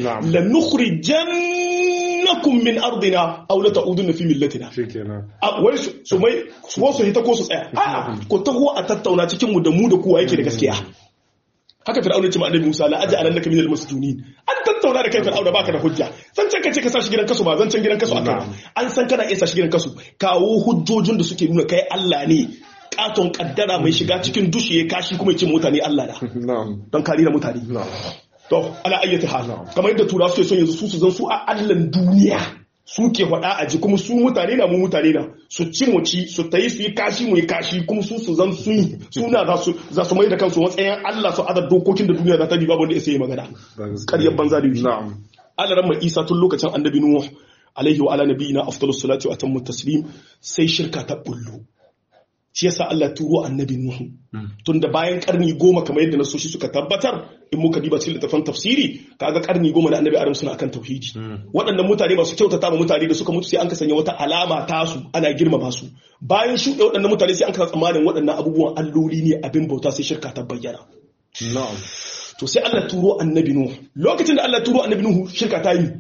lanukhrijannakum min ardina aw la ta'uduna fi millatina shikenan wai su mai su wasu hita ko su tsaya a'a ko taho a tattauna cikin mu da mu da kowa yake da gaskiya haka fir'auna ce ma annabi Musa la aja alannaka minal masjunin an tattauna da kai fir'auna baka da hujja san can kace ka sa shi gidan kasu ba zan can gidan kasu aka an san kana iya sa shi gidan kasu kawo hujjojin da suke nuna kai Allah ne katon kaddara mai shiga cikin dushi ya kashi kuma ya ce mutane Allah da don kare da mutane to ala ayyata hal kamar yadda turawa suke son yanzu su su zan su a Allahn duniya suke faɗa a ji kuma su mutane na mu mutane na su ci mu ci su tayi su yi kashi mu yi kashi kuma su su zan su yi suna za su za su mai da kansu matsayin Allah su adar dokokin da duniya za ta bi babu wanda ya sai magana ƙaryar banza da yi Allah ran mai Isa tun lokacin annabi Nuh alaihi wa ala nabiyina afdalus salati wa atammu taslim sai shirka ta bullo shi yasa Allah turo annabi Nuhu tunda bayan karni goma kamar yadda nasoshi suka tabbatar in muka diba cikin littafin tafsiri kaga karni goma da annabi Adam suna akan tauhidi waɗannan mutane masu kyautata ma mutane da suka mutu sai an ka sanya wata alama ta su ana girmama su bayan shuɗe waɗannan mutane sai an ka tsammanin waɗannan abubuwan alloli ne abin bauta sai shirka ta bayyana na'am to sai Allah turo annabi Nuhu lokacin da Allah turo annabi Nuhu shirka ta yi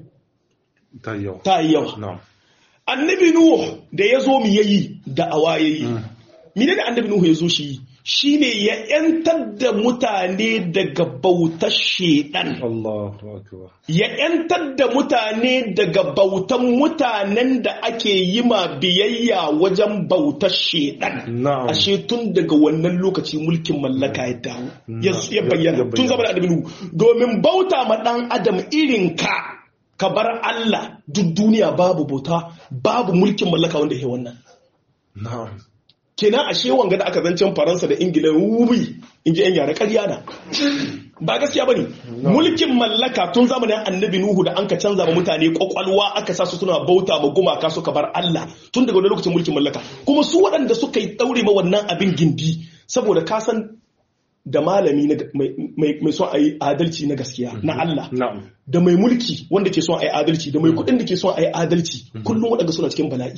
ta yi yawa ta yi yawa na'am annabi Nuhu da yazo mi yayi da awa yayi mine da annabi Nuhu ya zo shi shine ya yantar da mutane daga bautar shedan Allahu akbar ya yantar da mutane daga bautan mutanen da ake yi ma biyayya wajen bautar shedan ashe tun daga wannan lokaci mulkin mallaka ya dawo ya bayyana tun zama da annabi Nuhu domin bauta ma dan adam irin ka ka bar Allah duk duniya babu bauta babu mulkin mallaka wanda ya wannan na'am kenan ashe wanga da aka zancen Faransa da Ingila wubi inji yan yara ƙarya na ba gaskiya bane mulkin mallaka tun zamanin annabi Nuhu da an ka canza ma mutane kwakwalwa aka sa su suna bauta ma gumaka suka bar Allah tun daga lokacin mulkin mallaka kuma su waɗanda suka yi daure ma wannan abin gindi saboda ka san da malami mai son a yi adalci na gaskiya na Allah da mai mulki wanda ke son a yi adalci da mai kuɗin da ke son a yi adalci kullum waɗanda suna cikin bala'i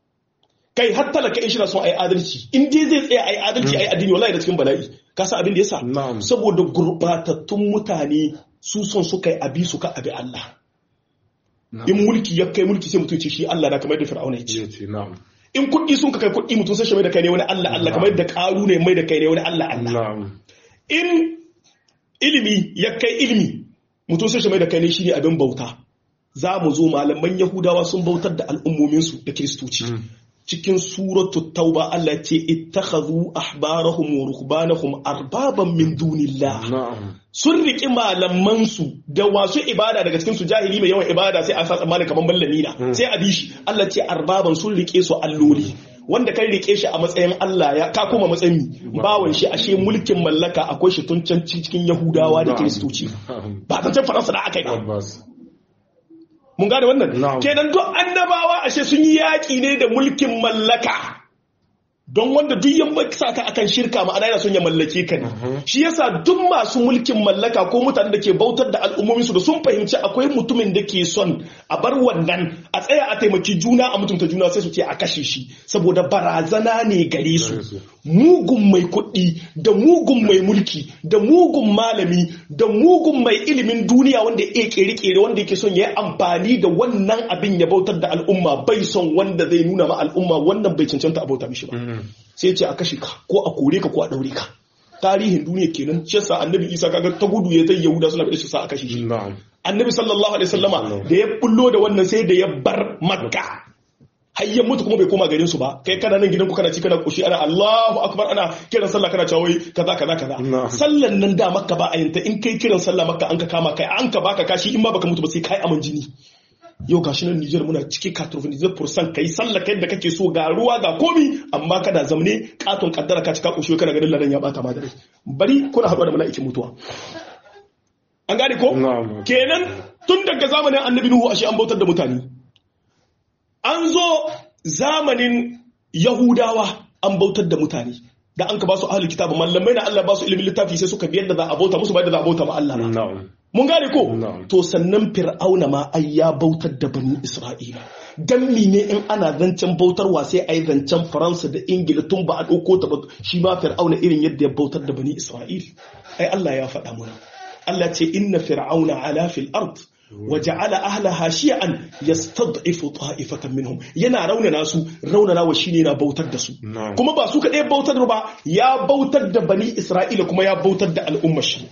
kai har talaka in shi na son a yi adalci in dai zai tsaya a yi adalci a yi addini wallahi da cikin bala'i ka san abin da yasa saboda gurbatattun mutane su son su kai abi su ka abi Allah in mulki ya kai mulki sai mutum ce shi Allah na kamar da Fir'auna ya ce in kuɗi sun ka kai kuɗi mutum sai shi mai da kai ne wani Allah Allah kamar da Ƙaru ne mai da kai ne wani Allah Allah in ilimi ya kai ilimi mutum sai shi mai da kai ne shi ne abin bauta za mu zo malaman Yahudawa sun bautar da al'ummominsu da Kiristoci cikin suratu tauba Allah ce ittakhadhu ahbarahum wa ruhbanahum arbaban min dunillah sun riki malaman su da wasu ibada daga cikin su jahili mai yawan ibada sai a sa tsammanin kaman ballami na sai a bi shi Allah ce arbaban sun rike su alloli wanda kai rike shi a matsayin Allah ya ka koma matsayin bawon shi ashe mulkin mallaka akwai shi tun can cikin Yahudawa da Kiristoci ba ta Faransa da aka yi mun gane wannan kenan duk annabawa ashe sun yi yaƙi ne da mulkin mallaka don wanda duk yan saka akan shirka ma'ana yana son ya mallake ka ne shi yasa duk masu mulkin mallaka ko mutanen da ke bautar da al'ummomin su da sun fahimci akwai mutumin da ke son a bar wannan a tsaya a taimaki juna a mutunta juna sai su ce a kashe shi saboda barazana ne gare su. Mugun mai kuɗi da mugun mai mulki da mugun malami da mugun mai ilimin duniya wanda ya kere-kere wanda yake son ya yi amfani da wannan abin ya bautar da al'umma bai son wanda zai nuna ma al'umma wannan bai cancanta a bauta mishi ba. Sai ce a kashe ka ko a kore ka ko a daure ka. Tarihin duniya kenan shi yasa annabi Isa kaga ta gudu ya tai Yahuda suna da shi sa a kashe shi. Annabi sallallahu alaihi wasallama da ya bullo da wannan sai da ya bar Makka har ya mutu kuma bai koma garin su ba. Kai kana nan gidan ku kana ci kana kushi ana Allahu akbar ana kiran sallah kana cewa wai kaza kaza kaza. Sallan nan da Makka ba a yanta in kai kiran sallah Makka an ka kama kai an ka baka kashi in ma baka mutu ba sai kai aman jini. Yau gashi nan Niger muna cike ninety percent kai sallah kai da kake so ga ruwa ga komi amma kada zamne katon kaddara ka cika kushi kana ganin ladan ya bata ma da rai. Bari kuna haɗuwa da mala'ikin mutuwa. An gane ko? Kenan tun daga zamanin annabi Nuhu ashe an bautar da mutane. An zo zamanin Yahudawa an bautar da mutane. Da an ka ba su ahlul kitab mallamai na Allah ba su ilimin littafi sai suka biyar da za a bauta musu ba da za a bauta ma Allah ba. Mun gane ko? To sannan Fir'auna ma ai ya bautar da bani Isra'ila. Dan ne in ana zancen bautarwa sai ai zancen Faransa da Ingila tun ba a dauko ta ba shi ma Fir'auna irin yadda ya bautar da bani Isra'ila. Ai Allah ya faɗa mana. Allah ce inna fir'auna ala fil ard wa ja'ala ahlaha shi'an yastad'ifu ta'ifatan minhum yana raunana su raunana wa shine yana bautar da su kuma ba su kadai bautar ba ya bautar da bani Isra'ila kuma ya bautar da al'ummar shi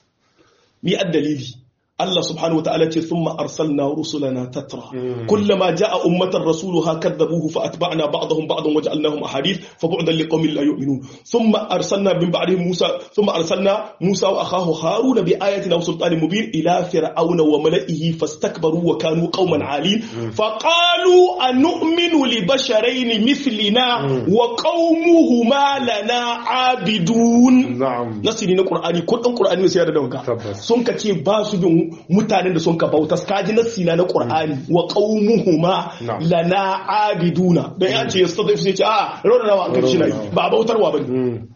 mi addalili Allah subhanahu wa ta'ala ce thumma arsalna rusulana tatra kullama jaa ummatan rasuluha kadzabuhu fa atba'na ba'dahum ba'dan waja'alnahum ahadith fa bu'dan liqaumin la yu'minun thumma arsalna min ba'dihim Musa thumma arsalna Musa wa akhahu Harun bi ayatina wa sultanin mubin ila fir'auna wa mala'ihi fastakbaru wa kanu qauman 'alin fa qalu anu'minu li basharayn mithlina wa qaumuhuma lana 'abidun. Nasiri na Qur'ani ko dan Qur'ani sai da danka sun kace ba su bin mutanen da sun ka bauta kaji na sina na Qur'ani wa qaumuhuma lana abiduna dan ya ce yastadif sai ce a rawa an kashi nayi ba bautarwa bane.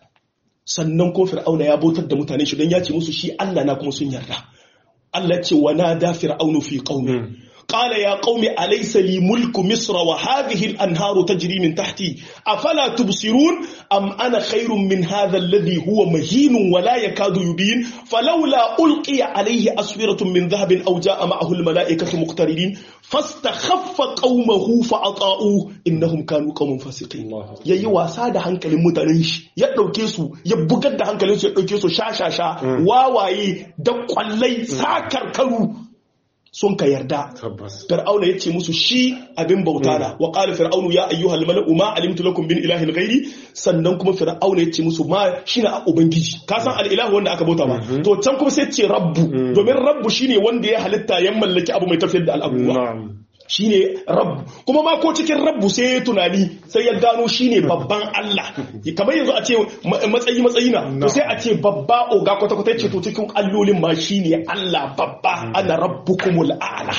Sannan ko Fir'auna ya bautar da mutane shi dan ya ce musu shi Allah na kuma sun yarda. Allah ce wa nada fir'aunu fi qaumi قال يا قوم أليس لي ملك مصر وهذه الأنهار تجري من تحتي أفلا تبصرون أم أنا خير من هذا الذي هو مهين ولا يكاد يبين فلولا ألقي عليه أسورة من ذهب أو جاء معه الملائكة مقترنين فاستخف قومه فأطاؤوه إنهم كانوا قوم فاسقين. يي wasa da hankalin mutanen shi ya dauke su ya bugar da hankalin su ya dauke su sha sha sha wawaye da kwallai sakarkaru sun ka yarda. Fir'auna ya ce musu shi abin bauta na wa qala fir'aunu ya ayyuhal mala'u ma alimtu lakum min ilahin ghairi. Sannan kuma Fir'auna ya ce musu ma shine a ubangiji ka san al-ilahu wanda aka bauta ba to can kuma sai ce rabbu domin rabbu shine wanda ya halitta ya mallaki abu mai tafiyar da al'abuwa shine rabbu kuma ma ko cikin rabbu sai ya tunani sai ya gano shine babban Allah kamar yanzu a ce matsayi matsayi na to sai a ce babba oga kwata kwata ce to cikin allolin ma shine Allah babba ana rabbukumul a'la.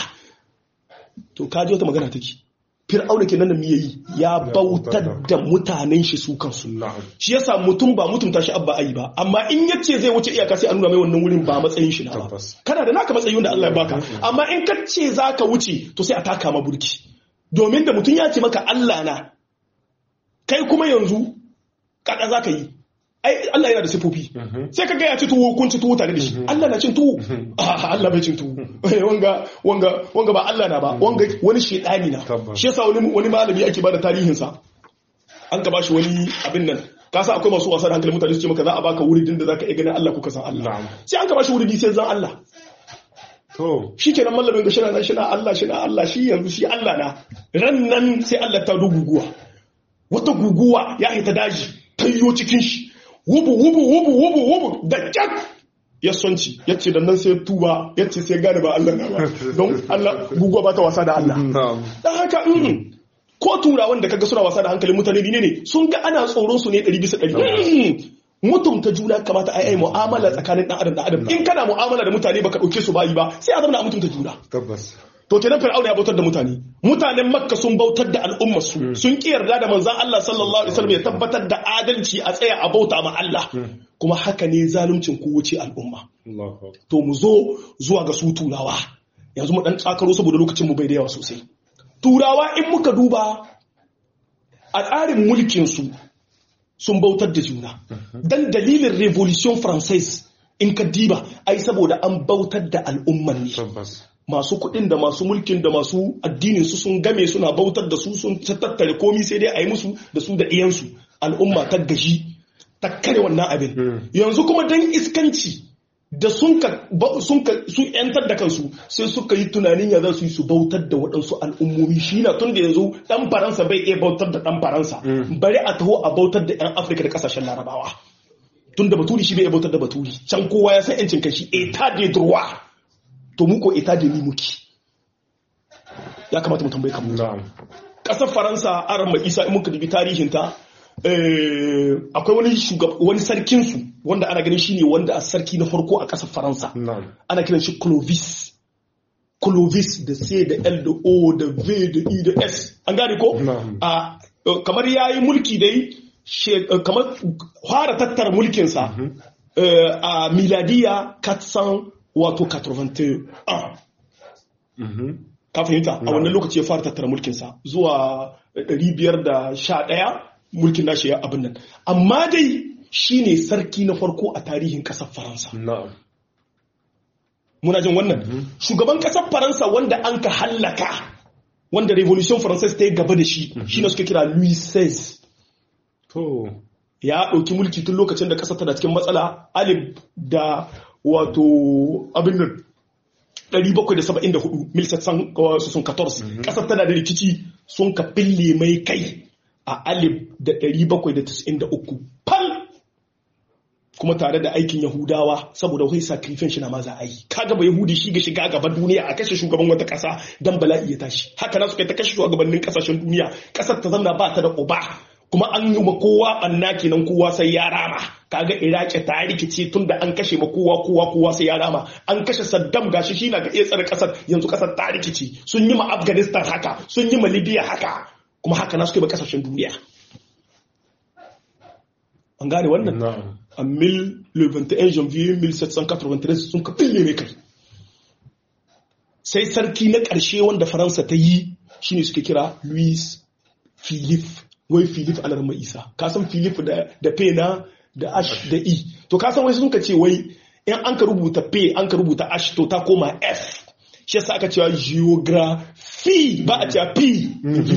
To kaji wata magana take Fir'auna kenan da me yayi ya bautar da mutanen shi su kansu shi yasa mutum ba mutunta shi abba ayi ba amma in yace zai wuce iyaka sai a nuna mai wannan wurin ba matsayin shi na ba kana da naka matsayin da Allah ya baka amma in ka ce zaka wuce to sai a taka ma burki domin da mutum ya ce maka Allah na kai kuma yanzu kada zaka yi ai Allah yana da sifofi sai kaga ya ci tuwo kun ci tuwo tare da shi Allah na cin tuwo Allah bai cin tuwo wanga wanga wanga ba Allah na ba wanga wani shedani na shi yasa wani wani malami ake bada tarihin sa an ka bashi wani abin nan ka sa akwai masu wasa da hankali mutane su ce maka za a baka wuridin da zaka iya ganin Allah ko ka san Allah sai an ka bashi wuridi sai zan Allah to shikenan mallamin ga shina shina Allah shina Allah shi yanzu shi Allah na ran nan sai Allah ta guguwa wata guguwa ya hita daji tayyo cikin shi wubu wubu wubu wubu wubu da jak ya sonci ya ce da nan sai tuba ya ce sai gane ba Allah na ba don Allah guguwa ba ta wasa da Allah dan haka ko turawan da kaga suna wasa da hankalin mutane ne ne sun ga ana tsoron su ne ɗari bisa ɗari. Mutunta juna kamata a yi mu'amala tsakanin ɗan adam da adam in kana mu'amala da mutane baka ɗauke su bayi ba sai a zama mutunta juna tabbas. To kenan Fir'auna ya bautar da mutane mutanen Makka sun bautar da al'ummar su sun ki yarda da manzon Allah sallallahu alaihi wasallam ya tabbatar da adalci a tsaya a bauta ma Allah kuma haka ne zaluncin ku wuce al'umma. To mu zo zuwa ga su turawa yanzu mu dan tsakaro saboda lokacin mu bai da yawa sosai. Turawa in muka duba a tsarin mulkin su sun bautar da juna dan dalilin revolution française in ka diba ai saboda an bautar da al'umman ne masu kuɗin da masu mulkin da masu addinin su sun game suna bautar da su sun tattare komi sai dai a yi musu da su da iyansu al'umma ta gashi ta kare wannan abin yanzu kuma dan iskanci da sun ka sun ka su yantar da kansu sai suka yi tunanin ya za su yi su bautar da waɗansu al'ummomi shi na tun da yanzu ɗan faransa bai iya bautar da ɗan faransa bari a taho a bautar da ɗan afirka da ƙasashen larabawa tun da baturi shi bai iya bautar da baturi can kowa ya san yancin kanshi eta de droit to mu ko eta de ni muki ya kamata mu tambaye kanmu ƙasar faransa aran mai isa in muka dubi tarihinta akwai wani shugaba wani sarkin su wanda ana ganin shine wanda a sarki na farko a ƙasar Faransa ana kiran shi Clovis Clovis da C da L da O da V da E da S an gane ko a kamar yayi mulki dai kamar fara tattara mulkin sa a miladiya quatre cents wato quatre-vingt-un ka fahimta a wannan lokaci ya fara tattara mulkin sa zuwa ɗari biyar da sha ɗaya mulkin nashi ya abin nan amma dai shine sarki na farko a tarihin kasar Faransa muna jin wannan shugaban kasar Faransa wanda an ka hallaka wanda revolution française ta yi gaba da shi shine suka kira Louis seize to ya dauki mulki tun lokacin da kasar tana cikin matsala alif da wato abin nan ɗari bakwai da saba'in da hudu mille sept cent soixante-quatorze kasar tana da rikici sun ka fille mai kai a alif da ɗari bakwai da tasa'in da uku fal kuma tare da aikin yahudawa saboda wai sacrifice shi na maza a yi kaga ba yahudi shi ga shiga gaban duniya a kashe shugaban wata ƙasa dan bala'i ya tashi haka na suka ta kashe shugabannin ƙasashen duniya ƙasar ta zanna ba ta da uba kuma an yi ma kowa ɓanna kenan kowa sai ya rama kaga iraki ta rikice tun da an kashe ma kowa kowa kowa sai ya rama an kashe saddam gashi shi na ga iya tsare ƙasar yanzu ƙasar ta rikice sun yi ma afghanistan haka sun yi ma libya haka kuma haka na suke ba kasashen duniya an gane wannan a le vingt et un janvier mille sept cent quatre-vingt-treize sun ka fille mai kai sai sarki na ƙarshe wanda faransa ta yi shine suke kira Louis Philippe wai Philippe alarma isa ka san Philippe da da P na da H da E to ka san wai sun ka ce wai in an ka rubuta P an ka rubuta H to ta koma F shi yasa aka cewa geography ba a cewa P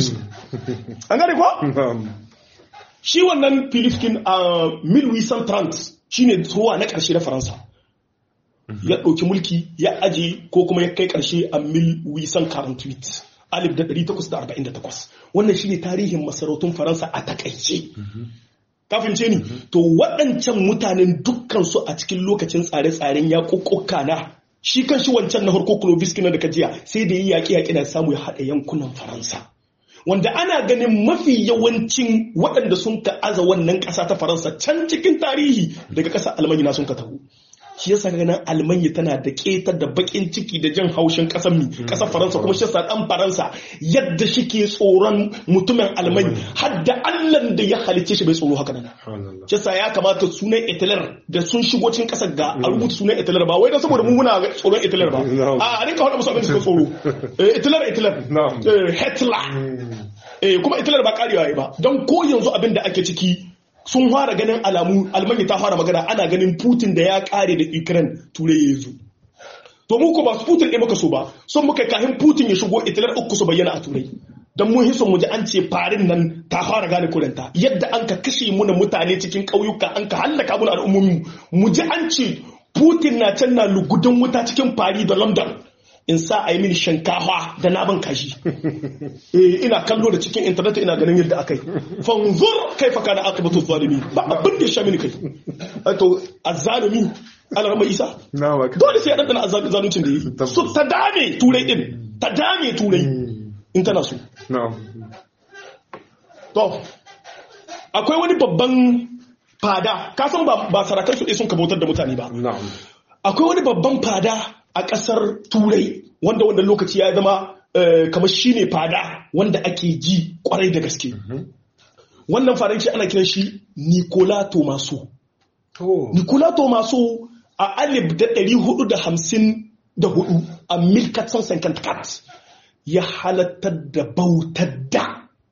an gane ko shi wannan Philippe a mille huit cent trente shine zuwa na ƙarshe na Faransa ya ɗauki mulki ya aje ko kuma ya kai ƙarshe a mille huit cent quarante-huit alif da ɗari takwas da arba'in da takwas wannan shine tarihin masarautun Faransa a takaice kafin ce ni to waɗancan mutanen dukkan su a cikin lokacin tsare-tsaren ya kokkoka na shi kan shi wancan na harko Clovis kina da kajiya sai da yi yaƙi yaƙi da samu ya haɗa yankunan Faransa wanda ana ganin mafi yawancin waɗanda sun ka aza wannan ƙasa ta Faransa can cikin tarihi daga ƙasar Almanya na sun ka taho shi yasa ganin Almanya tana da ƙetar da bakin ciki da jan haushin ƙasar mi ƙasar Faransa kuma shi yasa ɗan Faransa yadda shike tsoron mutumin Almanya har da Allah da ya halice shi bai tsoro haka nan shi yasa ya kamata sunan Hitler da sun shigo cikin ƙasar ga a rubuta sunan Hitler ba wai dan saboda mu muna tsoron Hitler ba a rinka faɗa musu abin da suka tsoro Hitler Hitler Hitler kuma Hitler ba karewa ba don ko yanzu abin da ake ciki sun fara ganin alamu Almanya ta fara magana ana ganin Putin da ya kare da Ukraine turai ya zo to mu ko ba su Putin ɗaya muka so ba son muka kahin Putin ya shigo Hitler uku su bayyana a turai dan mun hiso mu ji an ce farin nan ta fara gane kuranta yadda an ka kashe mu na mutane cikin ƙauyuka an ka hallaka mu al'ummomi mu ji an ce Putin na can na lugudan wuta cikin Paris da London in sa a yi mini shankawa da naman kashi ina kallo da cikin intanet ina ganin yadda aka yi fanzur kai faka da aka batu zalimi ba abin da ya sha mini kai to azzalimi alarma isa dole sai ya ɗanɗana azzaluncin da yi su ta dame turai din ta dame turai in tana so to akwai wani babban fada kasan ba sarakan su ɗaya sun kabautar da mutane ba akwai wani babban fada a ƙasar turai wanda wanda lokaci ya zama kamar shi ne fada wanda ake ji kwarai da gaske wannan faranci ana kiran shi Nicola Tomaso Nicola Tomaso a alif da ɗari hudu da hamsin da hudu a mille quatre cent cinquante-quatre ya halattar da bautar da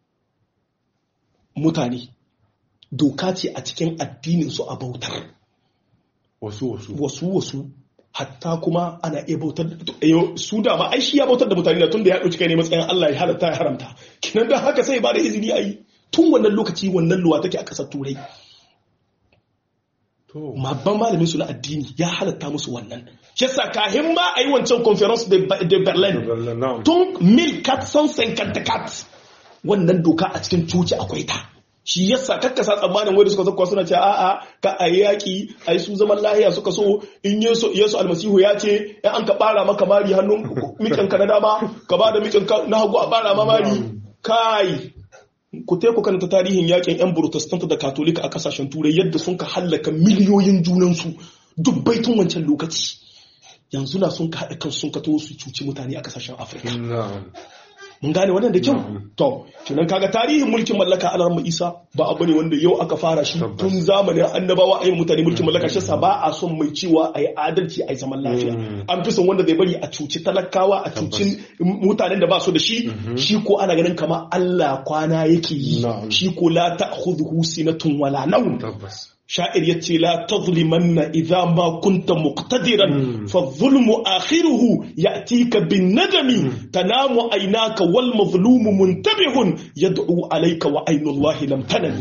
mutane. Doka ce a cikin addinin su a bautar. Wasu wasu. Wasu wasu. Hatta kuma ana iya bautar da su da ma ai shi ya bautar da mutane da tun da ya ɗauki kai ne matsayin Allah ya halatta ya haramta. Kinan da haka sai ba da izini a yi. Tun wannan lokaci wannan luwa take a ƙasar Turai. Mabban malamin su na addini ya halatta musu wannan. Shi yasa kahin ma a yi wancan conference de Berlin tun mille quatre cent cinquante-quatre wannan doka a cikin coci akwai ta. Shi yasa kakkasa tsammanin wanda suka zakwa suna ce a'a ka a yaƙi a yi su zaman lahiya suka so in yesu yesu almasihu ya ce in an ka bara maka mari hannun mikin ka na dama ka ba da mikin na hagu a bara ma mari kai ku te ku karanta tarihin yaƙin yan protestant da katolika a kasashen turai yadda sun ka hallaka miliyoyin junansu dubbai tun wancan lokaci yanzu na sun ka haɗa kan sun ka to su cuci mutane a kasashen afirka. Mun gane wannan da kyau? To, tunan kaga tarihin mulkin mallaka alarma Isa ba abu ne wanda yau aka fara shi tun zamanin annabawa a yin mutane mulkin mallaka shi sa ba a son mai cewa a yi adalci a yi zaman lafiya. An fi son wanda zai bari a cuci talakawa a cuci mutanen da ba su da shi, shi ko ana ganin kama Allah kwana yake yi, shi ko la ta'khudhuhu sinatun wala nawm. شاعر يتي لا تظلمن إذا ما كنت مقتدرا فالظلم آخره يأتيك بالندم تنام عيناك والمظلوم منتبه يدعو عليك وعين الله لم تنم.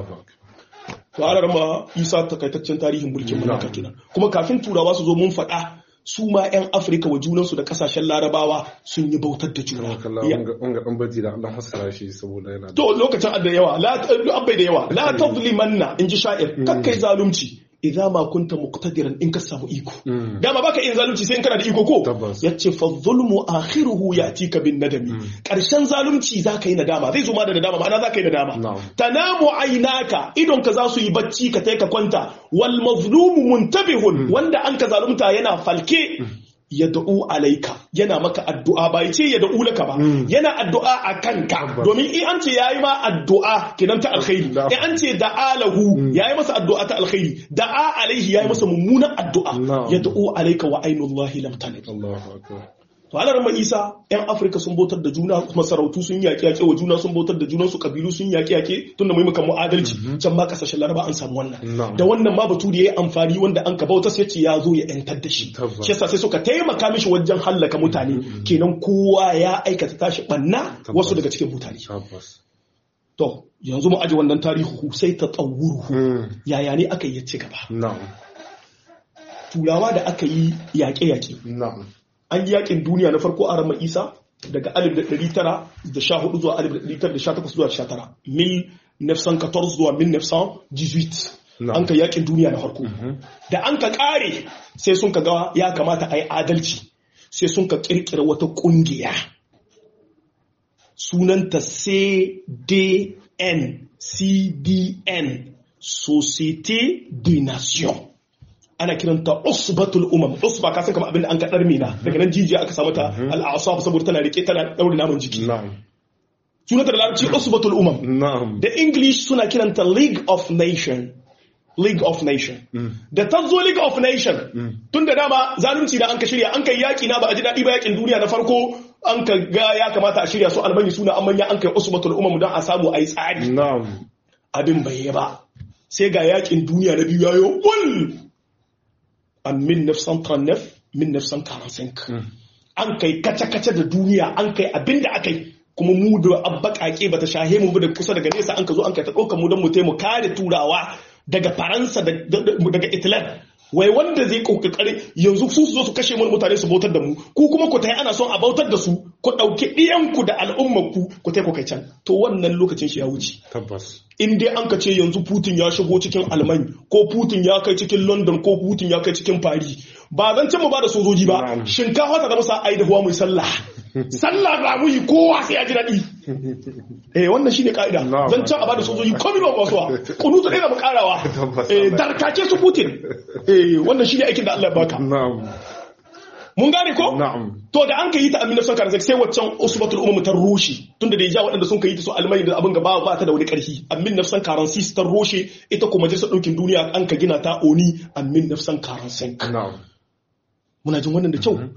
وعلى رما يسا تكايتacen tarihin mulkin mallaka kenan kuma kafin turawa su zo mun faɗa su ma 'yan Afirka wa junansu da kasashen Larabawa sun yi bautar da juna. Wanga ɗan baji da Allah haskara shi saboda yana. To lokacin da yawa, abbai da yawa, la tazlimanna in ji sha'ir, kakkai zalunci. Idan ma kunta muqtadiran in ka samu iko. Dama baka yin zalunci sai in kana da iko ko? Yace fa zulmu akhiruhu yatika bin nadami. Karshen zalunci zaka yi nadama, zai zo ma da nadama, ma'ana zaka yi nadama. Tanamu aynaka, idon ka za su yi bacci ka tai ka kwanta. Wal mazlumu muntabihun, wanda an ka zalunta yana falke. Yad'u alaika, yana maka addu'a ba yace yad'u laka ba, yana addu'a a kanka domin in an ce yayi ma addu'a kinan ta alkhairi, in an ce da'a lahu yayi masa addu'a ta alkhairi, da'a alaihi yayi masa mummunan addu'a. Yad'u alaika wa ainullahi lam tanib. Allahu akbar. To alar Isa yan Afirka sun bautar da juna, masarautu sun yaƙi yaƙe wa juna, sun bautar da junan su, kabilu sun yaƙi yaƙe tunda mai muka mu'adalci can ma kasashen Laraba an samu wannan. Da wannan ma batu da yayi amfani wanda an ka bauta sai ce ya zo ya yantar da shi. Shi yasa sai suka taimaka mishi wajen hallaka mutane, kenan kowa ya aikata tashi banna wasu daga cikin mutane. To yanzu mu aje wannan tarihi sai ta tsawuru. Yaya ne aka yi ya ci gaba? Turawa da aka yi yaƙe-yaƙe. An yi yakin duniya na farko a ramar Isa daga alif da ɗari tara da sha hudu zuwa alif da ɗari tara da sha takwas zuwa sha tara. mille neuf cent quatorze zuwa mille neuf cent dix-huit. An ka yakin duniya na farko. Da an ka ƙare sai sun ka ga ya kamata a yi adalci. Sai sun ka ƙirƙira wata ƙungiya. Sunanta C D N. C D N. Société des Nations. Ana kiranta usbatul umam. Usba ka san kamar abin da an ka dar mina daga nan jijiya aka samu ta al'asab saboda tana rike tana daure naman jiki. Sunanta da larabci usbatul umam. Da English suna kiranta League of Nation. League of Nation. Da ta zo League of Nation tun da dama zalunci da an ka shirya an kai yaki na ba a ji daɗi ba yakin duniya na farko an ka ga ya kamata a shirya su almani suna an manya an kai usbatul umam don a samu a yi tsari. Abin bai yi ba. Sai ga yakin duniya na biyu yayo wul en mille neuf cent trente-neuf mille neuf cent quarante-cinq. An kai kace-kace da duniya an kai abin da aka yi kuma mu da abbakake bata shahe mu da kusa daga nesa an ka zo an kai ta ɗaukar mu don mu taimu kare turawa daga Faransa daga Italy. Wai wanda zai kokari yanzu su su zo su kashe mu mutane su bautar da mu ku kuma ku tai ana son a bautar da su ku dauki diyanku da al'ummar ku ku tai ku kai can to wannan lokacin shi ya wuce tabbas in dai an ka ce yanzu Putin ya shigo cikin Alman ko Putin ya kai cikin London ko Putin ya kai cikin Paris ba zan ce mu ba da sojoji ba shinkafa ta zama sa ai da huwa mu sallah sallah ga mu yi kowa sai ya ji dadi eh wannan shine kaida zan ce a ba da sojoji komai ba kwasuwa kunutu dai da mu karawa eh darkace su Putin eh wannan shine aikin da Allah ya baka na'am mun gane ko na'am to da an kai ta amina son karanta sai waccan usbatul umam ta rushe tunda da ya waɗanda sun kai ta su almai da abin gaba ba ta da wani ƙarfi amin nafsan karansi ta rushe ita kuma majalisar ɗaukin duniya an ka gina ta oni amin nafsan karansi na'am muna jin wannan da kyau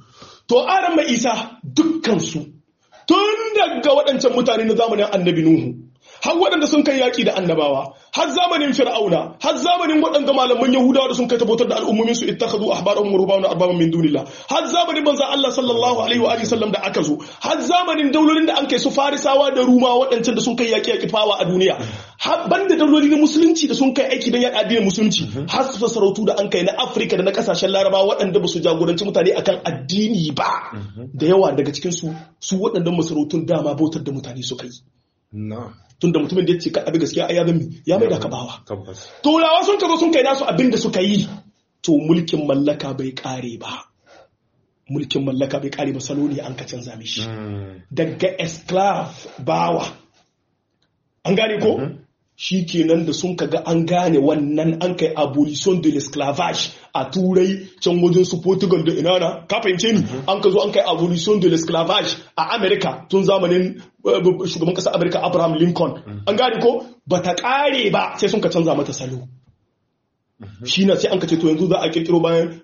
to aran mai isa dukkan su tun daga waɗancan mutane na zamanin annabi Nuhu har waɗanda sun kai yaƙi da annabawa har zamanin fir'auna har zamanin waɗanda malaman yahudawa da sun kai tabbatar da al'ummomin su ittakhadhu ahbarahum wa rubbana arbaban min dunillah har zamanin manzon Allah sallallahu alaihi wa alihi sallam da aka zo har zamanin daulolin da an kai su farisawa da ruma waɗancan da sun kai yaƙi yaƙi fawa a duniya har banda dauloli na musulunci da sun kai aiki don yaƙa addinin musulunci har su sarautu da an kai na Afirka da na kasashen Larabawa waɗanda ba su jagoranci mutane akan addini ba da yawa daga cikin su su waɗannan masarautun dama bautar da mutane suka yi tun da mutumin da ya ce ka abi gaskiya ai ya zami ya mai da ka bawa turawa sun kazo sun kai nasu abin da suka yi to mulkin mallaka bai kare ba mulkin mallaka bai kare ba salo ne an ka canza mishi daga esclave bawa an gane ko shi kenan da sun kaga an gane wannan an kai abolition de l'esclavage a turai can wajen su Portugal da inana ka fahimce ni an ka zo an kai abolition de l'esclavage a America tun zamanin shugaban kasar America Abraham Lincoln an gane ko bata kare ba sai sun ka canza mata salo shi na sai an ka ce to yanzu za a kirkiro bayan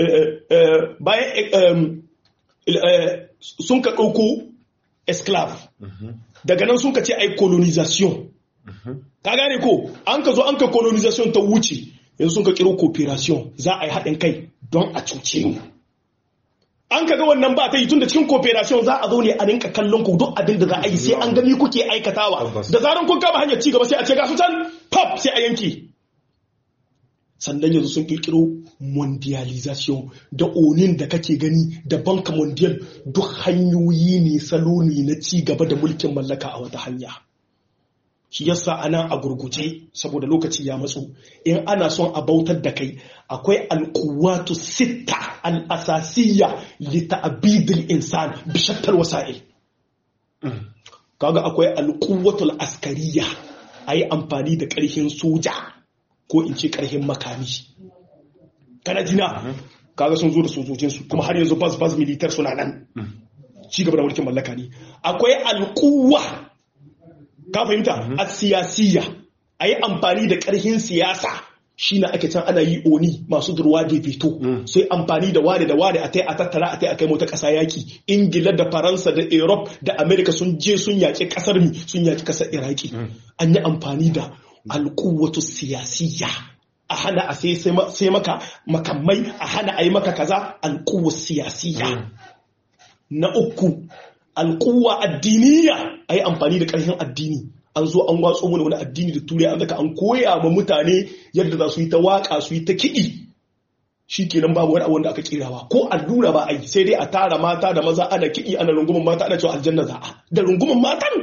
bayan sun ka ɗauko esclave daga nan sun ka ce ai colonisation ka gane ko an ka zo an ka colonisation ta wuce yanzu sun ka kiro cooperation za a yi haɗin kai don a cuce mu an ka ga wannan ba ta yi tun da cikin cooperation za a zo ne a rinka kallon ku duk abin da za a yi sai an gani kuke aikatawa da zaran kun kama hanyar cigaba sai a ce ga su can pop sai a yanki sannan yanzu sun kirkiro mondialization da onin da kake gani da banka mondial duk hanyoyi ne salo ne na cigaba da mulkin mallaka a wata hanya shi yasa ana a gurguje saboda lokaci ya matsu in ana son a bautar da kai akwai alquwatu sitta al-asasiyya li ta'bidil insan bi shattal wasa'il kaga akwai alquwatul askariyya ayi amfani da karfin soja ko in ce karfin makami kana jina kaga sun zo da sojojin su kuma har yanzu bas bas militar suna nan ci gaba da mulkin mallaka ne akwai alquwa ka fahimta a siyasiya a yi amfani da ƙarfin siyasa shi na ake can ana yi oni masu durwa da fito sai amfani da ware da ware a tai a tattara a tai a kai mota ƙasa yaƙi ingila da faransa da europe da america sun je sun yaƙi ƙasar mi sun yaƙi ƙasar iraki an yi amfani da alƙuwatu siyasiya a hana a sai maka makamai a hana a yi maka kaza alƙuwar siyasiya na uku alƙuwa addiniya a yi amfani da ƙarfin addini an zo an watso mana wani addini da turai an zaka an koya ma mutane yadda za su yi ta waƙa su yi ta kiɗi shi kenan babu wani abin da aka kirawa ko allura ba a yi sai dai a tara mata da maza ana kiɗi ana rungumin mata ana cewa aljanna za a da rungumin matan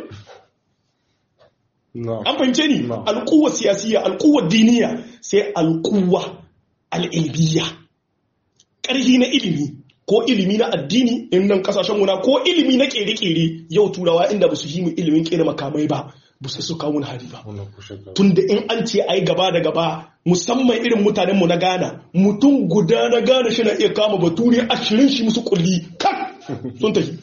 an fahimce ni alƙuwa siyasiya alƙuwa diniya sai alƙuwa al'ilbiya ƙarfi na ilimi ko ilimi na addini in nan kasashen muna ko ilimi na kere-kere yau turawa inda ba su yi mu ilimin kere makamai ba ba su su kawo hari ba tunda in an ce ai gaba da gaba musamman irin mutanen mu na Ghana mutum guda na Ghana shi na iya kama bature ashirin shi musu kulli kan sun tafi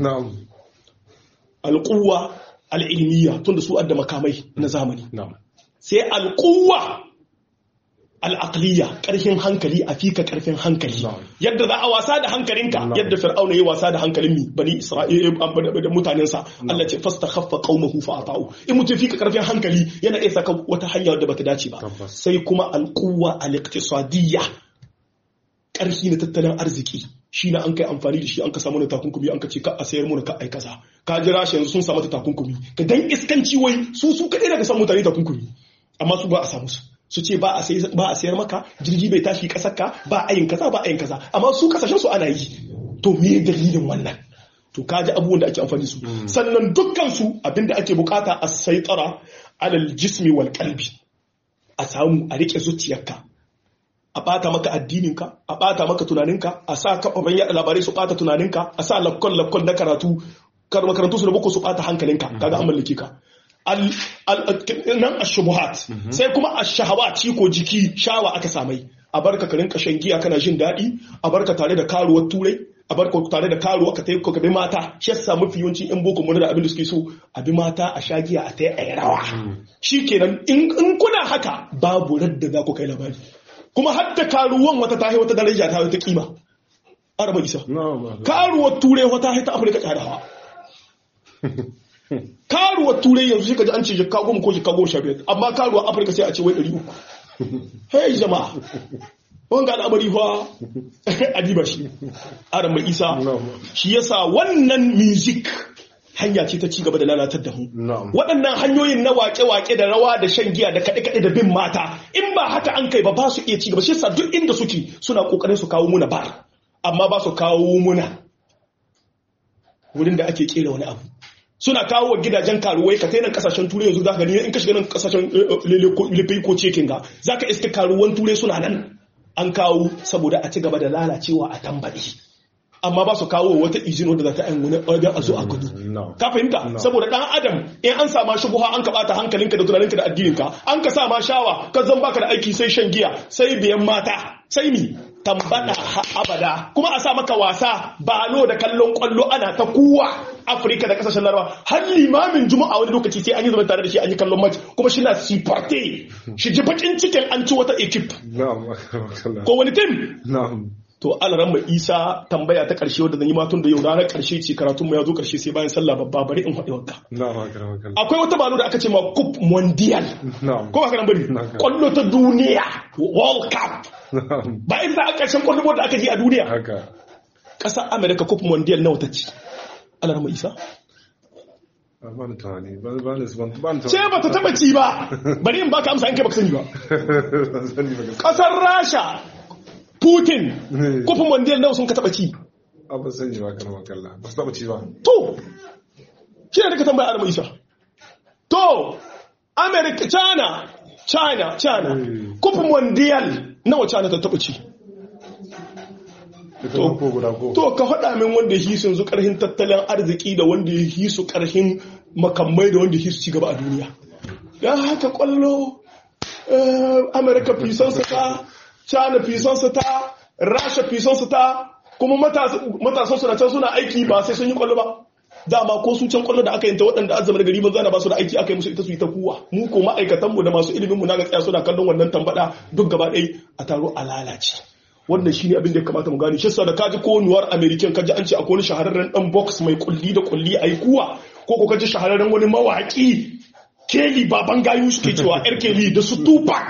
alquwa alilmiya tunda su adda makamai na zamani sai alquwa al'aqliya ƙarfin hankali a fika ƙarfin hankali yadda za a wasa da hankalinka yadda fir'auna ya wasa da hankalin mi bani isra'ila da mutanensa Allah ce fasta khaffa qaumahu fa ata'u in mutum fika ƙarfin hankali yana iya saka wata hanya da bata dace ba sai kuma alquwa al-iqtisadiyya ƙarfi na tattalin arziki shi na an kai amfani da shi an ka samu na takunkumi an ka ce ka a sayar mu ka ai kaza ka jira shi yanzu sun samu takunkumi ka dan iskanci wai su su kadai daga samu mutane takunkumi amma su ba a samu su su ce ba a sayar maka jirgi bai tashi kasar ka ba a yin kaza ba a yin kaza amma su kasashen su ana yi to me dalilin wannan to kaji abubuwan da ake amfani su sannan dukkan su abinda ake bukata a saitara alal jismi wal qalbi a samu a rike zuciyarka a bata maka addininka a bata maka tunaninka a sa kafafen yada labarai su bata tunaninka a sa lakkon lakkon na karatu kar makarantu su da boko su bata hankalinka kaga an mallake ka nan ashubuhat sai kuma ashahawat shi ko jiki shawa aka samai a barka ka rinka shan giya kana jin daɗi a barka tare da karuwar turai a barka tare da karuwa ka tayi ka bi mata shi yasa mafi yawancin yan boko mun da abin da suke so a bi mata a sha giya a tayi ayi rawa shikenan in in kuna haka babu radda za ku kai labari kuma har da karuwan wata tahi wata daraja ta wata kima araba isa karuwar turai wata haita afirka tsadawa karuwar turai yanzu sai ka ji an ce jikka goma ko jikka goma sha biyar amma karuwar afirka sai a ce wai ɗari uku hey jama'a wanga al'amari fa adiba shi araba isa shi yasa wannan music hanya ce ta ci gaba da lalatar da mu waɗannan hanyoyin na wake-wake da rawa da shan giya da kaɗe-kaɗe da bin mata in ba haka an kai ba ba su iya ci gaba shi yasa duk inda suke suna ƙoƙarin su kawo muna bar amma ba su kawo muna wurin da ake kera wani abu suna kawo wa gidajen karuwai ka tainan kasashen turai yanzu zaka gani in ka shiga nan kasashen lefe ko cekin ga zaka iska karuwan turai suna nan an kawo saboda a ci gaba da lalacewa a tambaɗi amma ba su kawo wata izino da za ta yin wani wajen a zo a gudu ka fahimta saboda dan adam in an sama shi buha an ka bata hankalinka da tunaninka da addininka an ka sama shawa ka zan baka da aiki sai shan giya sai biyan mata sai ni tambada abada kuma a sa maka wasa balo da kallon kwallo ana ta kuwa Afirka da kasashen Larabawa har limamin juma'a wani lokaci sai an yi zama tare da shi an yi kallon match kuma shi na siparte shi ji bakin cikin an ci wata ekip ko wani tim to alaran mai isa tambaya ta karshe wadda zan yi matun da yau ranar karshe ce karatun mu ya zo karshe sai bayan sallah babba bari in haɗe wadda akwai wata balo da aka ce ma cup mondial ko ba karan bari kwallo ta duniya world cup ba in za a karshen kwallo da aka ji a duniya ƙasar america cup mondial nawa ta ci alaran mai isa ce ba ta taba ci ba bari in baka amsa in kai baka sani ba ƙasar rasha Putin kofin mondial nawa sun ka taba ci a ba sani ba kana makalla ba su taba ci ba to shi ne da ka tambaya Adamu Isa to America China China China kofin mondial nawa China ta taba ci to to ka faɗa min wanda yi su yanzu karhin tattalin arziki da wanda yi su karhin makamai da wanda yi su ci gaba a duniya dan haka kwallo America fisansa ta China fisansu ta, Rasha fisansu ta, kuma matasansu na can suna aiki ba sai sun yi kwallo ba. Dama ko su can kwallo da aka yanta waɗanda azama da gari banza na ba su da aiki aka yi musu ita su yi ta kuwa. Mu ko ma'aikatanmu da masu iliminmu na ga tsaya suna kallon wannan tambada duk gaba ɗaya a taro a lalace. Wannan shi ne abin da ya kamata mu gane. Shi yasa da kaji ko nuwar American kaji an ce akwai wani shahararren ɗan box mai kulli da kulli a yi kuwa. Ko ko kaji shahararren wani mawaƙi Kelly baban gayu suke cewa yar Kelly da su Tupac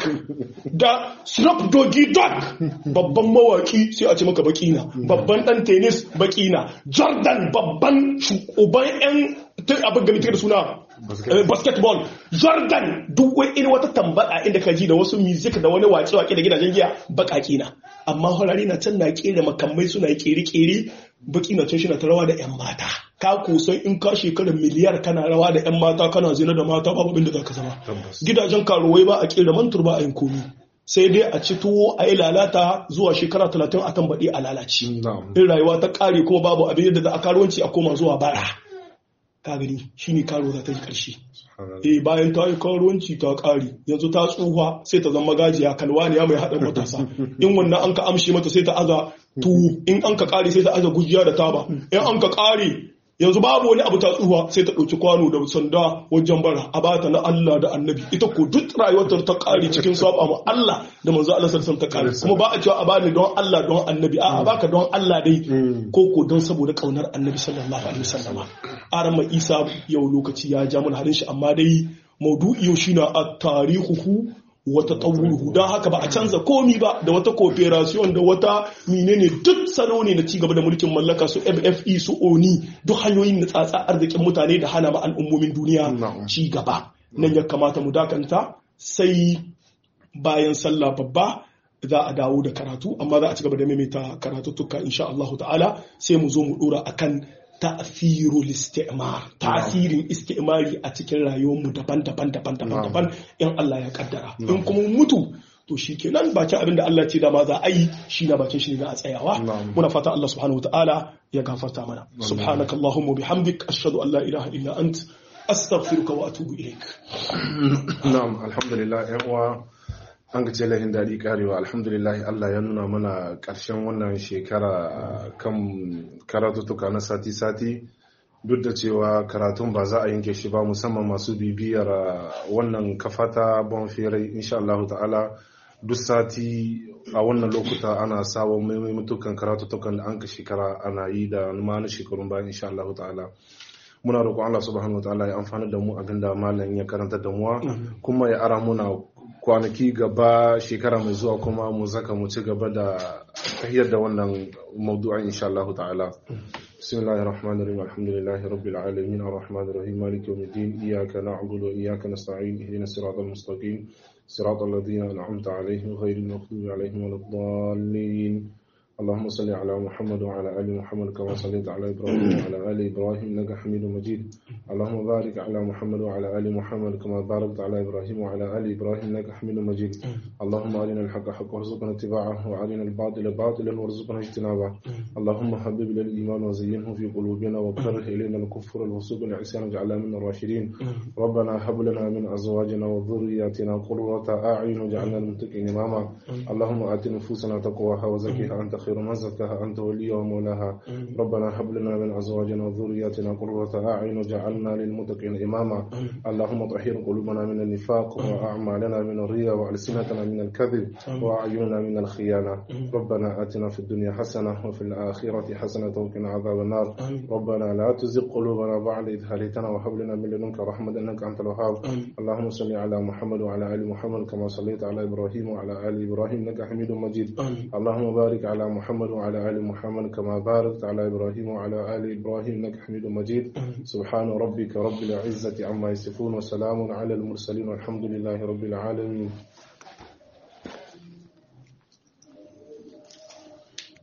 da Snoop Doggy Dogg babban mawaki sai a ce maka bakina babban dan tennis bakina Jordan babban shugaban yan abin gami da suna basketball Jordan duk wai irin wata tambada inda ka ji da wasu music da wani wace-wace da gidajen giya bakaki na amma horari na can na kere makamai suna kere-kere baki na can shi na ta rawa da yan mata ka kusan in ka shekarar miliyar kana rawa da yan mata kana zina da mata babu abin da za ka zama gidajen karuwai ba a kera mantur ba a yin komi sai dai a ci tuwo a yi lalata zuwa shekara talatin a tambaɗe a lalace in rayuwa ta ƙare kuma babu abin da za a karuwanci a koma zuwa bara ka gani shi ne karo za ta yi ƙarshe eh bayan ta yi karuwanci ta ƙare yanzu ta tsufa sai ta zama gajiya kalwaniya mai haɗin matasa in wannan an ka amshe mata sai ta aza tuwo in an ka ƙare sai ta aza gujiya da taba in an ka ƙare yanzu babu wani abu ta tsuwa sai ta ɗauki kwano da sanda wajen bara a bata na Allah da annabi ita ko duk rayuwar ta ƙare cikin saba mu Allah da manzo Allah sallallahu ta ƙare kuma ba a cewa a bani don Allah don annabi a baka don Allah dai ko ko don saboda kaunar annabi sallallahu alaihi wasallama aran mai Isa yau lokaci ya ja mun halin shi amma dai maudu'i yau shine at-tarihuhu wata tsawuruhu don haka ba a canza komi ba da wata cooperation da wata menene duk salo ne na cigaba da mulkin mallaka su M F E su oni duk hanyoyin na tsatsa arzikin mutane da hana ma al'ummomin duniya ci gaba nan ya kamata mu dakanta sai bayan sallah babba za a dawo da karatu amma za a ci gaba da maimaita karatuttuka insha Allah ta'ala sai mu zo mu dora akan ta'thirul istimar ta'sirin istimari a cikin rayuwarmu daban-daban daban-daban daban in Allah ya kaddara in kuma mutu to shikenan bakin abin da Allah ce da ma za a yi shi na bakin shi ne za a tsayawa muna fata Allah subhanahu wataala ya gafarta mana subhanakallahumma bihamdik ashhadu an la ilaha illa ant astaghfiruka wa atubu ilaik na'am alhamdulillah yan uwa an gace lahin daɗi karewa alhamdulillah Allah ya nuna mana ƙarshen wannan shekara kan karatutuka na sati-sati duk da cewa karatun ba za a yanke shi ba musamman masu bibiyar wannan kafata bonfere insha Allah ta'ala duk sati a wannan lokuta ana sabon maimaitukan karatutukan da an ka shekara ana yi da ma na shekarun bayan insha Allah ta'ala. Muna roƙon Allah subhanahu wataala ya amfana da mu abinda malam ya karanta da mu kuma ya ara muna kwanaki gaba shekara mai zuwa kuma mu zaka mu ci gaba da tahiyar da wannan mawdu'in insha Allah ta'ala. Bismillahir rahmanir rahim alhamdulillahi rabbil alamin arrahmanir rahim maliki yawmiddin iyyaka na'budu wa iyyaka nasta'in ihdinas siratal mustaqim siratal ladzina an'amta alaihim ghayril maghdubi alaihim waladdallin. اللهم صل على محمد وعلى آل محمد كما صليت على إبراهيم وعلى آل إبراهيم إنك حميد مجيد. اللهم بارك على محمد وعلى آل محمد كما باركت على إبراهيم وعلى آل إبراهيم إنك حميد مجيد. اللهم أرنا الحق حقا وارزقنا اتباعه وأرنا الباطل باطلا وارزقنا اجتنابه. اللهم حبب إلى الإيمان وزينه في قلوبنا وكره إلينا الكفر والفسوق والعصيان واجعلنا من الراشدين. ربنا هب لنا من أزواجنا وذرياتنا قرة أعين واجعلنا للمتقين إماما. اللهم آت نفوسنا تقواها وزكها أنت خير من زكاها أنت وليها ومولاها. ربنا هب لنا من أزواجنا وذرياتنا قرة أعين واجعلنا للمتقين إماما. اللهم طهر قلوبنا من النفاق وأعمالنا من الرياء وألسنتنا من الكذب وأعيننا من الخيانة. ربنا آتنا في الدنيا حسنة وفي الآخرة حسنة وقنا عذاب النار. ربنا لا تزغ قلوبنا بعد إذ هديتنا وهب لنا من لدنك رحمة إنك أنت الوهاب. اللهم صل على محمد وعلى آل محمد كما صليت على إبراهيم وعلى آل إبراهيم إنك حميد مجيد. اللهم بارك على محمد وعلى آل محمد كما باركت على إبراهيم وعلى آل إبراهيم إنك حميد مجيد. سبحان ربك رب العزة عما يصفون وسلام على المرسلين والحمد لله رب العالمين.